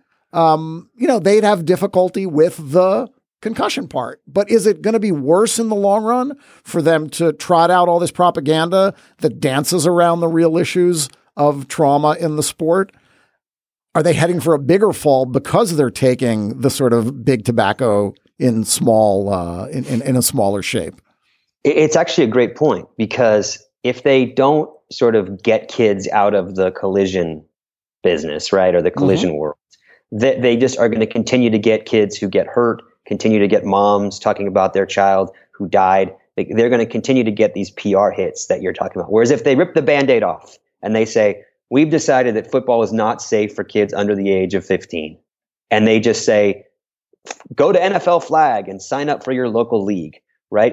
They'd have difficulty with the concussion part. But is it going to be worse in the long run for them to trot out all this propaganda that dances around the real issues of trauma in the sport? Are they heading for a bigger fall because they're taking the sort of big tobacco in small, in a smaller shape? It's actually a great point, because if they don't sort of get kids out of the collision business, right, or the collision world, they just are going to continue to get kids who get hurt, continue to get moms talking about their child who died. They're going to continue to get these PR hits that you're talking about. Whereas if they rip the Band-Aid off and they say, we've decided that football is not safe for kids under the age of 15, and they just say, go to NFL Flag and sign up for your local league, right?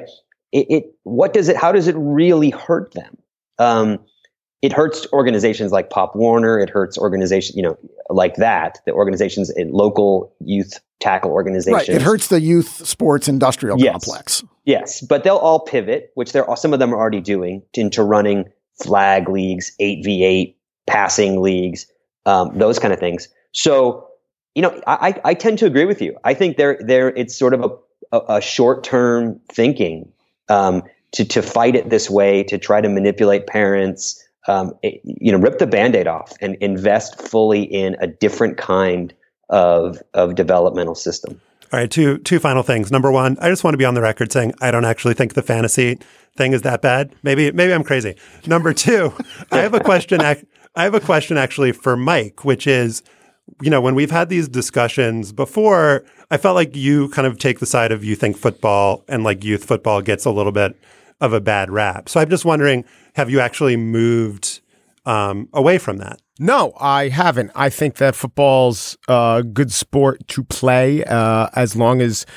How does it really hurt them? It hurts organizations like Pop Warner. It hurts organizations, like that, the organizations in local youth tackle organizations. Right. It hurts the youth sports industrial complex. Yes. But they'll all pivot, which some of them are already doing, into running flag leagues, 8v8 passing leagues, those kind of things. So, I tend to agree with you. I think it's sort of a short-term thinking to fight it this way, to try to manipulate parents. Rip the Band-Aid off and invest fully in a different kind of developmental system. All right, two final things. Number one, I just want to be on the record saying I don't actually think the fantasy thing is that bad. Maybe I'm crazy. Number two, I have a question. I have a question actually for Mike, which is, when we've had these discussions before, I felt like you kind of take the side of you think football and like youth football gets a little bit of a bad rap. So I'm just wondering, have you actually moved away from that? No, I haven't. I think that football's a good sport to play as long as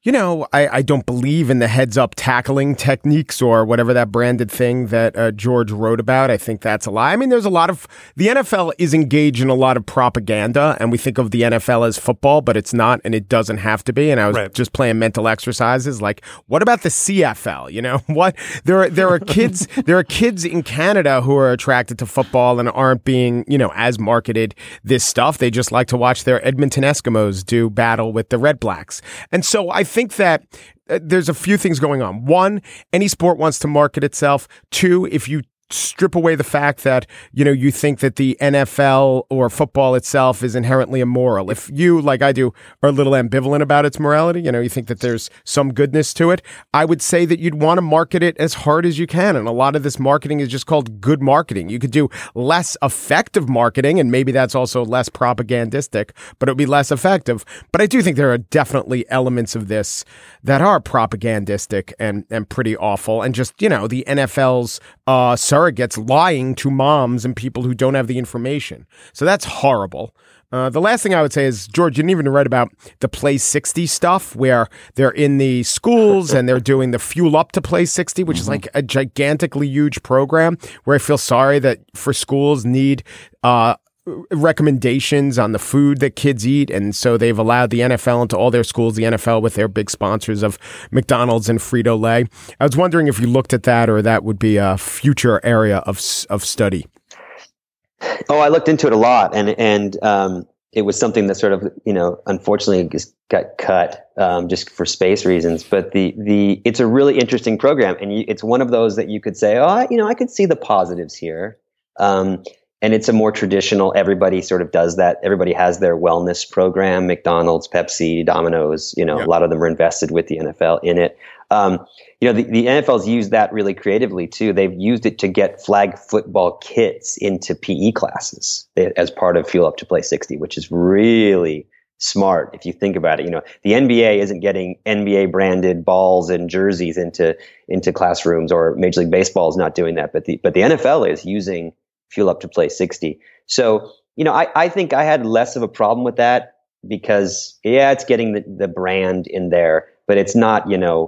I don't believe in the heads-up tackling techniques or whatever that branded thing that George wrote about. I think that's a lie. I mean, there's a lot of – the NFL is engaged in a lot of propaganda, and we think of the NFL as football, but it's not, and it doesn't have to be. And I was just playing mental exercises like, what about the CFL? What? There are kids in Canada who are attracted to football and aren't being, as marketed this stuff. They just like to watch their Edmonton Eskimos do battle with the Red Blacks. And so I think that there's a few things going on. One, any sport wants to market itself. Two, if you strip away the fact that, you think that the NFL or football itself is inherently immoral. If you, like I do, are a little ambivalent about its morality, you think that there's some goodness to it, I would say that you'd want to market it as hard as you can. And a lot of this marketing is just called good marketing. You could do less effective marketing, and maybe that's also less propagandistic, but it would be less effective. But I do think there are definitely elements of this that are propagandistic and pretty awful. And just, the NFL's surrogates lying to moms and people who don't have the information. So that's horrible. The last thing I would say is, George, you didn't even write about the Play 60 stuff where they're in the schools and they're doing the Fuel Up to Play 60, which is like a gigantically huge program where I feel sorry that for schools need recommendations on the food that kids eat, and so they've allowed the NFL into all their schools, the NFL with their big sponsors of McDonald's and Frito-Lay. I was wondering if you looked at that, or that would be a future area of study. Oh, I looked into it a lot, and it was something that sort of, unfortunately just got cut just for space reasons. But it's a really interesting program, and it's one of those that you could say, I could see the positives here. And it's a more traditional, everybody sort of does that. Everybody has their wellness program, McDonald's, Pepsi, Domino's, a lot of them are invested with the NFL in it. The NFL's used that really creatively too. They've used it to get flag football kits into PE classes as part of Fuel Up to Play 60, which is really smart if you think about it. The NBA isn't getting NBA branded balls and jerseys into classrooms, or Major League Baseball is not doing that, but the NFL is using Fuel Up to Play 60. So, I think I had less of a problem with that because, it's getting the brand in there, but it's not,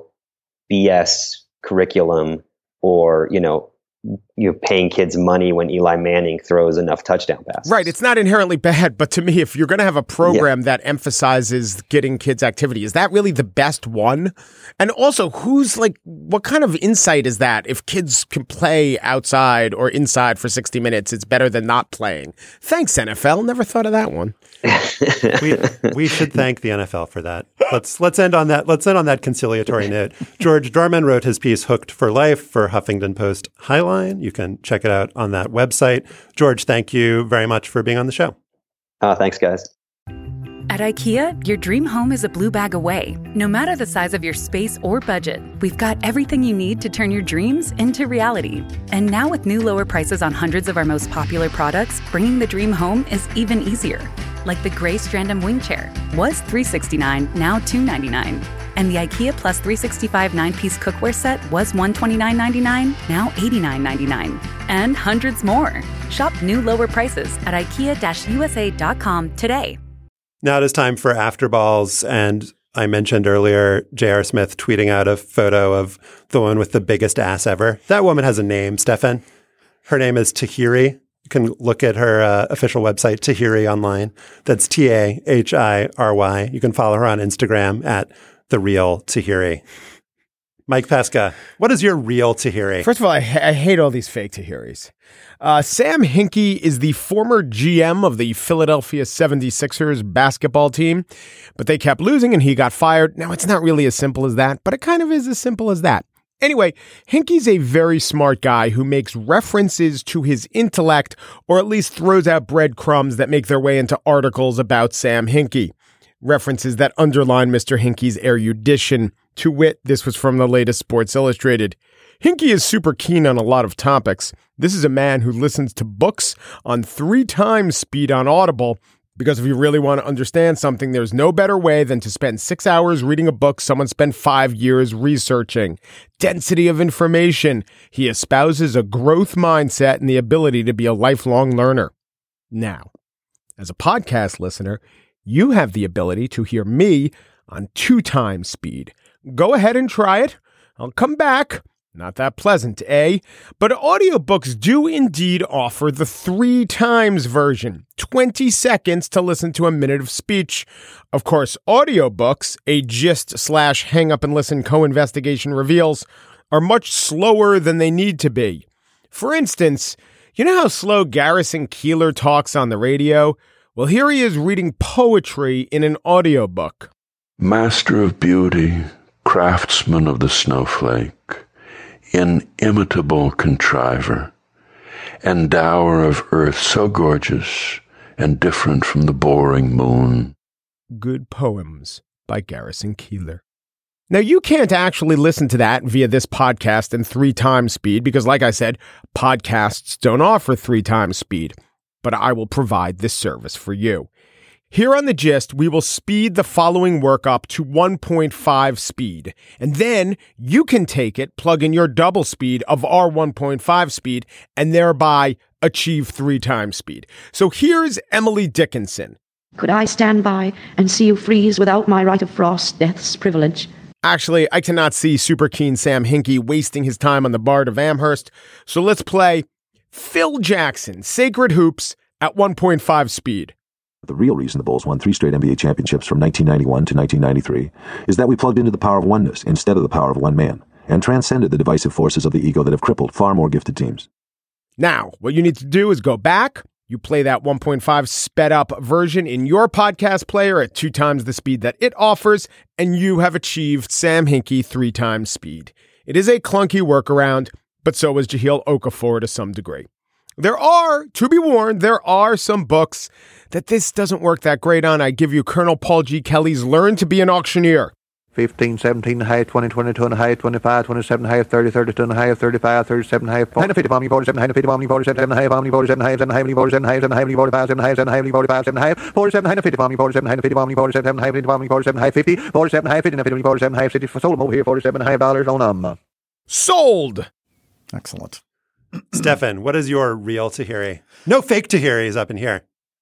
BS curriculum or, you're paying kids money when Eli Manning throws enough touchdown passes. Right. It's not inherently bad, but to me, if you're going to have a program that emphasizes getting kids activity, is that really the best one? And also, what kind of insight is that? If kids can play outside or inside for 60 minutes, it's better than not playing. Thanks, NFL. Never thought of that one. we should thank the NFL for that. Let's end on that. Let's end on that conciliatory note. George Dorman wrote his piece "Hooked for Life" for Huffington Post Highline. You can check it out on that website. George, thank you very much for being on the show. Thanks, guys. At IKEA, your dream home is a blue bag away. No matter the size of your space or budget, we've got everything you need to turn your dreams into reality. And now with new lower prices on hundreds of our most popular products, bringing the dream home is even easier. Like the gray Strandom wing chair was $369, now $299. And the IKEA Plus 365 9-piece cookware set was $129.99, now $89.99. And hundreds more. Shop new lower prices at IKEA-USA.com today. Now it is time for After Balls, and I mentioned earlier J.R. Smith tweeting out a photo of the one with the biggest ass ever. That woman has a name, Stefan. Her name is Tahiri. You can look at her official website, Tahiri Online. That's Tahiry. You can follow her on Instagram at @TheRealTahiri. Mike Pesca, what is your real Tahiri? First of all, I hate all these fake Tahiris. Sam Hinkie is the former GM of the Philadelphia 76ers basketball team, but they kept losing and he got fired. Now, it's not really as simple as that, but it kind of is as simple as that. Anyway, Hinkie's a very smart guy who makes references to his intellect, or at least throws out breadcrumbs that make their way into articles about Sam Hinkie. References that underline Mr. Hinkie's erudition. To wit, this was from the latest Sports Illustrated. Hinkie is super keen on a lot of topics. This is a man who listens to books on 3 times speed on Audible, because if you really want to understand something, there's no better way than to spend 6 hours reading a book someone spent 5 years researching. Density of information. He espouses a growth mindset and the ability to be a lifelong learner. Now, as a podcast listener, you have the ability to hear me on 2 times speed. Go ahead and try it. I'll come back. Not that pleasant, eh? But audiobooks do indeed offer the 3 times version, 20 seconds to listen to a minute of speech. Of course, audiobooks, a gist/hang up and listen co-investigation reveals, are much slower than they need to be. For instance, you know how slow Garrison Keillor talks on the radio? Well, here he is reading poetry in an audiobook. Master of beauty, craftsman of the snowflake, inimitable contriver, endower of earth so gorgeous and different from the boring moon. Good poems by Garrison Keillor. Now, you can't actually listen to that via this podcast in 3 times speed because, like I said, podcasts don't offer 3 times speed, but I will provide this service for you. Here on The Gist, we will speed the following work up to 1.5 speed, and then you can take it, plug in your double speed of our 1.5 speed, and thereby achieve 3 times speed. So here's Emily Dickinson. Could I stand by and see you freeze without my right of frost, death's privilege? Actually, I cannot see super keen Sam Hinkie wasting his time on the Bard of Amherst, so let's play Phil Jackson, Sacred Hoops, at 1.5 speed. The real reason the Bulls won 3 straight NBA championships from 1991 to 1993 is that we plugged into the power of oneness instead of the power of one man and transcended the divisive forces of the ego that have crippled far more gifted teams. Now, what you need to do is go back, you play that 1.5 sped up version in your podcast player at 2 times the speed that it offers, and you have achieved Sam Hinkie 3 times speed. It is a clunky workaround, but so is Jahlil Okafor to some degree. There are, to be warned, there are some books that this doesn't work that great on. I give you Colonel Paul G. Kelly's Learn to be an Auctioneer. 15, 17, high, 20, 22, and high, 25, 27, high, 30, 32, and high, 35, 37, high, 50, bomb, 47, high, 50, bomb, 47, high, bomb, 47, high, 7, high, 47, high, 7, high, 45, 7, high, 7, high, 45, 7, high, 47, high, 50, bomb, 47, high, 50, bomb, 47, high, 50, bomb, 47, high, 50, 47, high, 50, 50, 47, high, 50, sold them over here, 47, high dollars on Sold! Excellent. Stefan, what is your real Tahiri? No fake Tahiris up in here.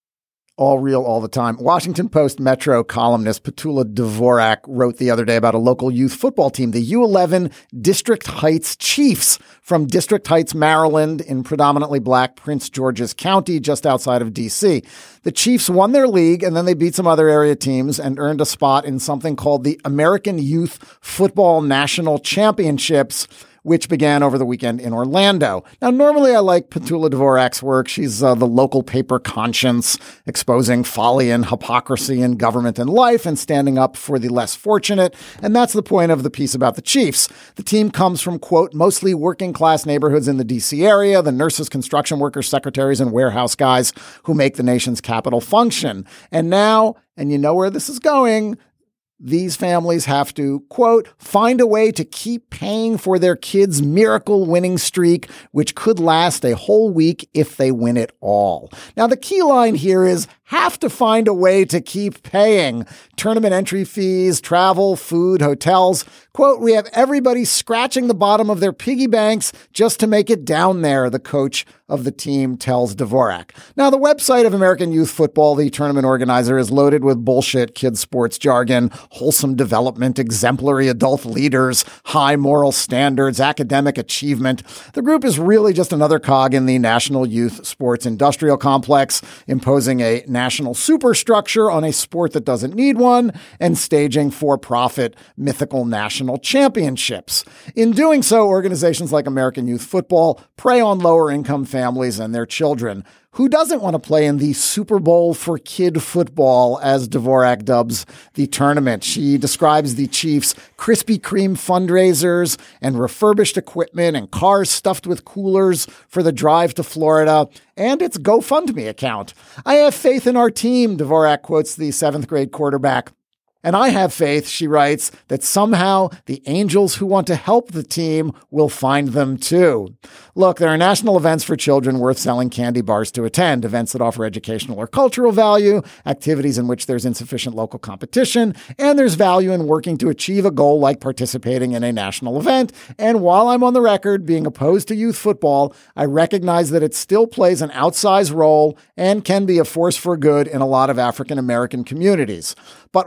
All real all the time. Washington Post Metro columnist Petula Dvorak wrote the other day about a local youth football team, the U11 District Heights Chiefs from District Heights, Maryland, in predominantly black Prince George's County, just outside of D.C. The Chiefs won their league, and then they beat some other area teams and earned a spot in something called the American Youth Football National Championships, which began over the weekend in Orlando. Now, normally I like Petula Dvorak's work. She's the local paper conscience, exposing folly and hypocrisy in government and life and standing up for the less fortunate. And that's the point of the piece about the Chiefs. The team comes from, quote, mostly working class neighborhoods in the D.C. area, the nurses, construction workers, secretaries, and warehouse guys who make the nation's capital function. And now, and you know where this is going, these families have to, quote, find a way to keep paying for their kids' miracle winning streak, which could last a whole week if they win it all. Now, the key line here is have to find a way to keep paying. Tournament entry fees, travel, food, hotels. Quote, we have everybody scratching the bottom of their piggy banks just to make it down there, the coach of the team tells Dvorak. Now, the website of American Youth Football, the tournament organizer, is loaded with bullshit kids sports jargon, wholesome development, exemplary adult leaders, high moral standards, academic achievement. The group is really just another cog in the national youth sports industrial complex, imposing a national superstructure on a sport that doesn't need one and staging for-profit mythical national championships. In doing so, organizations like American Youth Football prey on lower-income families and their children. Who doesn't want to play in the Super Bowl for kid football, as Dvorak dubs the tournament? She describes the Chiefs' Krispy Kreme fundraisers and refurbished equipment and cars stuffed with coolers for the drive to Florida and its GoFundMe account. I have faith in our team, Dvorak quotes the 7th grade quarterback. And I have faith, she writes, that somehow the angels who want to help the team will find them too. Look, there are national events for children worth selling candy bars to attend, events that offer educational or cultural value, activities in which there's insufficient local competition, and there's value in working to achieve a goal like participating in a national event. And while I'm on the record being opposed to youth football, I recognize that it still plays an outsized role and can be a force for good in a lot of African American communities. But while Dvorak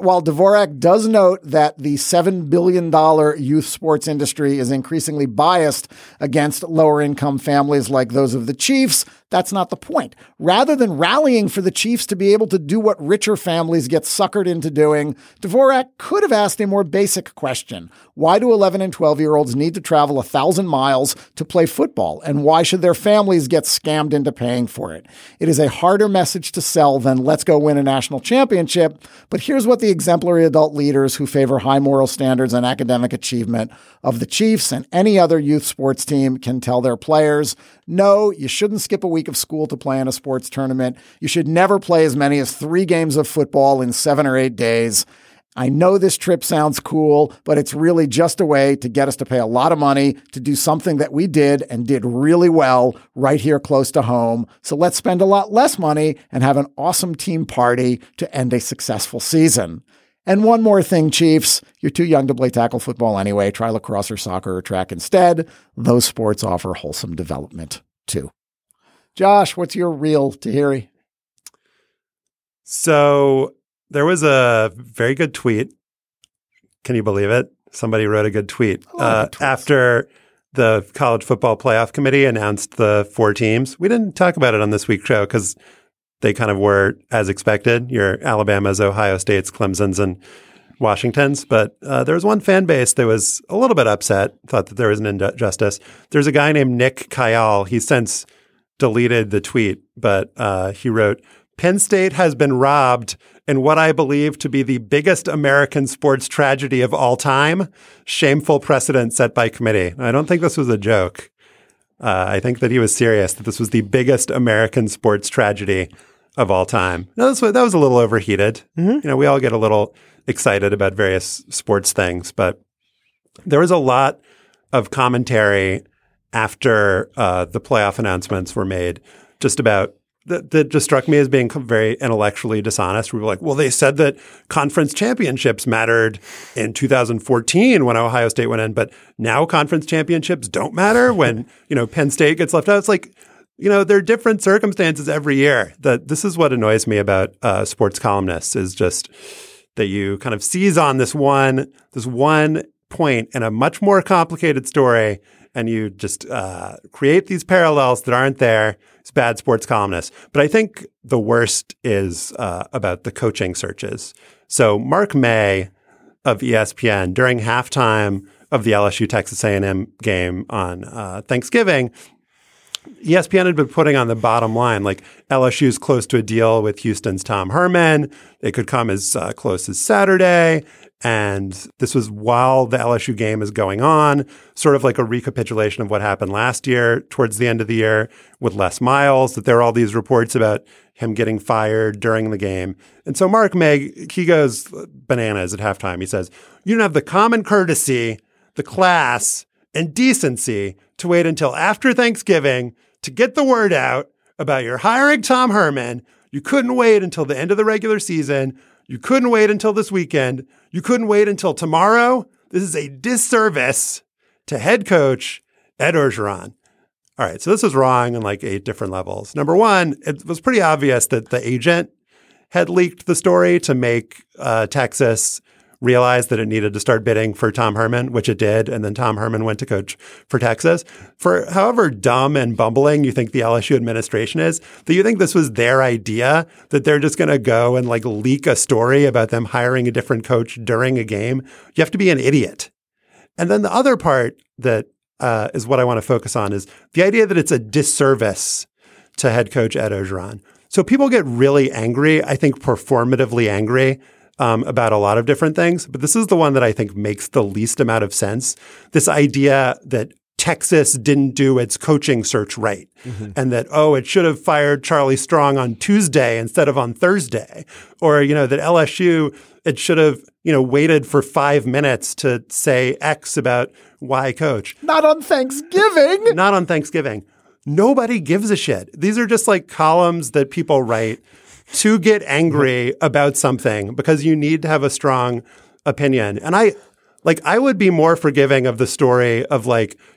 Dvorak does note that the $7 billion youth sports industry is increasingly biased against lower-income families like those of the Chiefs. That's not the point. Rather than rallying for the Chiefs to be able to do what richer families get suckered into doing, Dvorak could have asked a more basic question. Why do 11 and 12-year-olds need to travel 1,000 miles to play football? And why should their families get scammed into paying for it? It is a harder message to sell than let's go win a national championship. But here's what the exemplary adult leaders who favor high moral standards and academic achievement of the Chiefs and any other youth sports team can tell their players. No, you shouldn't skip a week of school to play in a sports tournament. You should never play as many as 3 games of football in 7 or 8 days. I know this trip sounds cool, but it's really just a way to get us to pay a lot of money to do something that we did and did really well right here close to home. So let's spend a lot less money and have an awesome team party to end a successful season. And one more thing, Chiefs, you're too young to play tackle football anyway. Try lacrosse or soccer or track instead. Those sports offer wholesome development too. Josh, what's your real Tahiri? So there was a very good tweet. Can you believe it? Somebody wrote a good tweet after the College Football Playoff Committee announced the 4 teams. We didn't talk about it on this week's show because they kind of were as expected. Your Alabamas, Ohio States, Clemsons, and Washingtons. But there was one fan base that was a little bit upset, thought that there was an injustice. There's a guy named Nick Kyle. He's since deleted the tweet, but he wrote, Penn State has been robbed in what I believe to be the biggest American sports tragedy of all time. Shameful precedent set by committee. I don't think this was a joke. I think that he was serious, that this was the biggest American sports tragedy of all time. Now, that was a little overheated. Mm-hmm. You know, we all get a little excited about various sports things, but there was a lot of commentary after the playoff announcements were made just about that just struck me as being very intellectually dishonest. We were like, well, they said that conference championships mattered in 2014 when Ohio State went in, but now conference championships don't matter when, Penn State gets left out. It's like, there are different circumstances every year. This is what annoys me about sports columnists is just that you kind of seize on this one point in a much more complicated story and you just create these parallels that aren't there. It's bad sports columnists. But I think the worst is about the coaching searches. So Mark May of ESPN, during halftime of the LSU-Texas A&M game on Thanksgiving, ESPN had been putting on the bottom line, like LSU's close to a deal with Houston's Tom Herman. They could come as close as Saturday. And this was while the LSU game is going on, sort of like a recapitulation of what happened last year towards the end of the year with Les Miles, that there are all these reports about him getting fired during the game. And so Mark May, he goes bananas at halftime. He says, you don't have the common courtesy, the class, and decency to wait until after Thanksgiving to get the word out about your hiring Tom Herman. You couldn't wait until the end of the regular season. You couldn't wait until this weekend. You couldn't wait until tomorrow. This is a disservice to head coach Ed Orgeron. All right, so this was wrong on like 8 different levels. Number one, it was pretty obvious that the agent had leaked the story to make Texas realize that it needed to start bidding for Tom Herman, which it did, and then Tom Herman went to coach for Texas. For however dumb and bumbling you think the LSU administration is, that you think this was their idea, that they're just going to go and like leak a story about them hiring a different coach during a game, you have to be an idiot. And then the other part that is what I want to focus on is the idea that it's a disservice to head coach Ed Orgeron. So people get really angry, I think performatively angry, about a lot of different things, but this is the one that I think makes the least amount of sense. This idea that Texas didn't do its coaching search right, and that, it should have fired Charlie Strong on Tuesday instead of on Thursday, or, that LSU, it should have, waited for 5 minutes to say X about Y coach. Not on Thanksgiving. Not on Thanksgiving. Nobody gives a shit. These are just like columns that people write to get angry about something because you need to have a strong opinion. And I would be more forgiving of the story of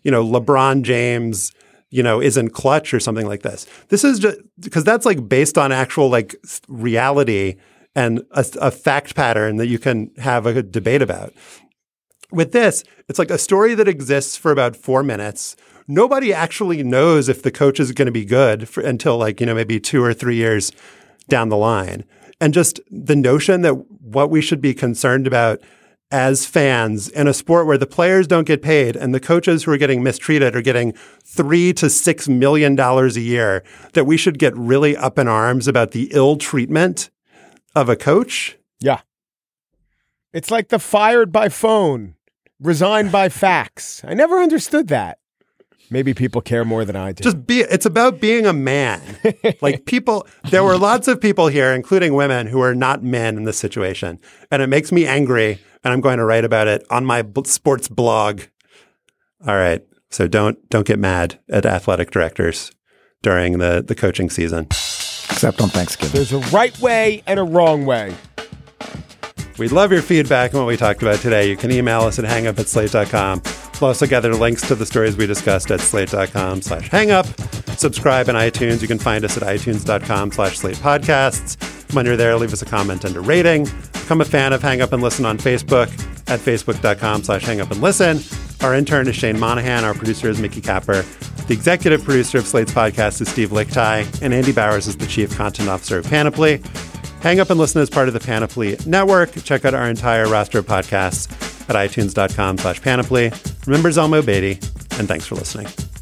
LeBron James, isn't clutch or something like this. This is just because that's based on actual reality and a fact pattern that you can have a good debate about. With this, it's like a story that exists for about 4 minutes. Nobody actually knows if the coach is going to be good until maybe 2 or 3 years down the line. And just the notion that what we should be concerned about as fans in a sport where the players don't get paid and the coaches who are getting mistreated are getting $3 to $6 million a year, that we should get really up in arms about the ill treatment of a coach. Yeah. It's like the fired by phone, resigned by fax. I never understood that. Maybe people care more than I do. It's about being a man. There were lots of people here, including women, who are not men in this situation. And it makes me angry. And I'm going to write about it on my sports blog. All right. So don't get mad at athletic directors during the coaching season. Except on Thanksgiving. There's a right way and a wrong way. We'd love your feedback on what we talked about today. You can email us at hangup@slate.com. We'll also gather links to the stories we discussed at slate.com/hangup. Subscribe on iTunes. You can find us at itunes.com/slate-podcasts. When you're there, leave us a comment and a rating. Become a fan of Hang Up and Listen on Facebook at facebook.com/hangupandlisten. Our intern is Shane Monahan. Our producer is Mickey Capper. The executive producer of Slate's podcast is Steve Lickteig, and Andy Bowers is the chief content officer of Panoply. Hang Up and Listen is part of the Panoply Network. Check out our entire roster of podcasts at itunes.com/panoply. Remember Zalmo Beatty, and thanks for listening.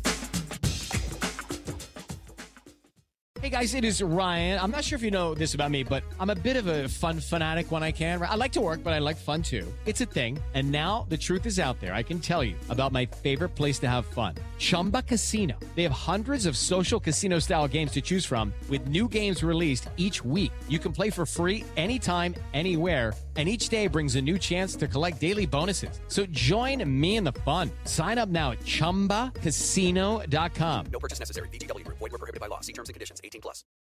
Hey guys, it is Ryan. I'm not sure if you know this about me, but I'm a bit of a fun fanatic when I can. I like to work, but I like fun too. It's a thing. And now the truth is out there. I can tell you about my favorite place to have fun. Chumba Casino. They have hundreds of social casino style games to choose from with new games released each week. You can play for free anytime, anywhere. And each day brings a new chance to collect daily bonuses. So join me in the fun. Sign up now at ChumbaCasino.com. No purchase necessary. VGW Group. Void where prohibited by law. See terms and conditions. 18+.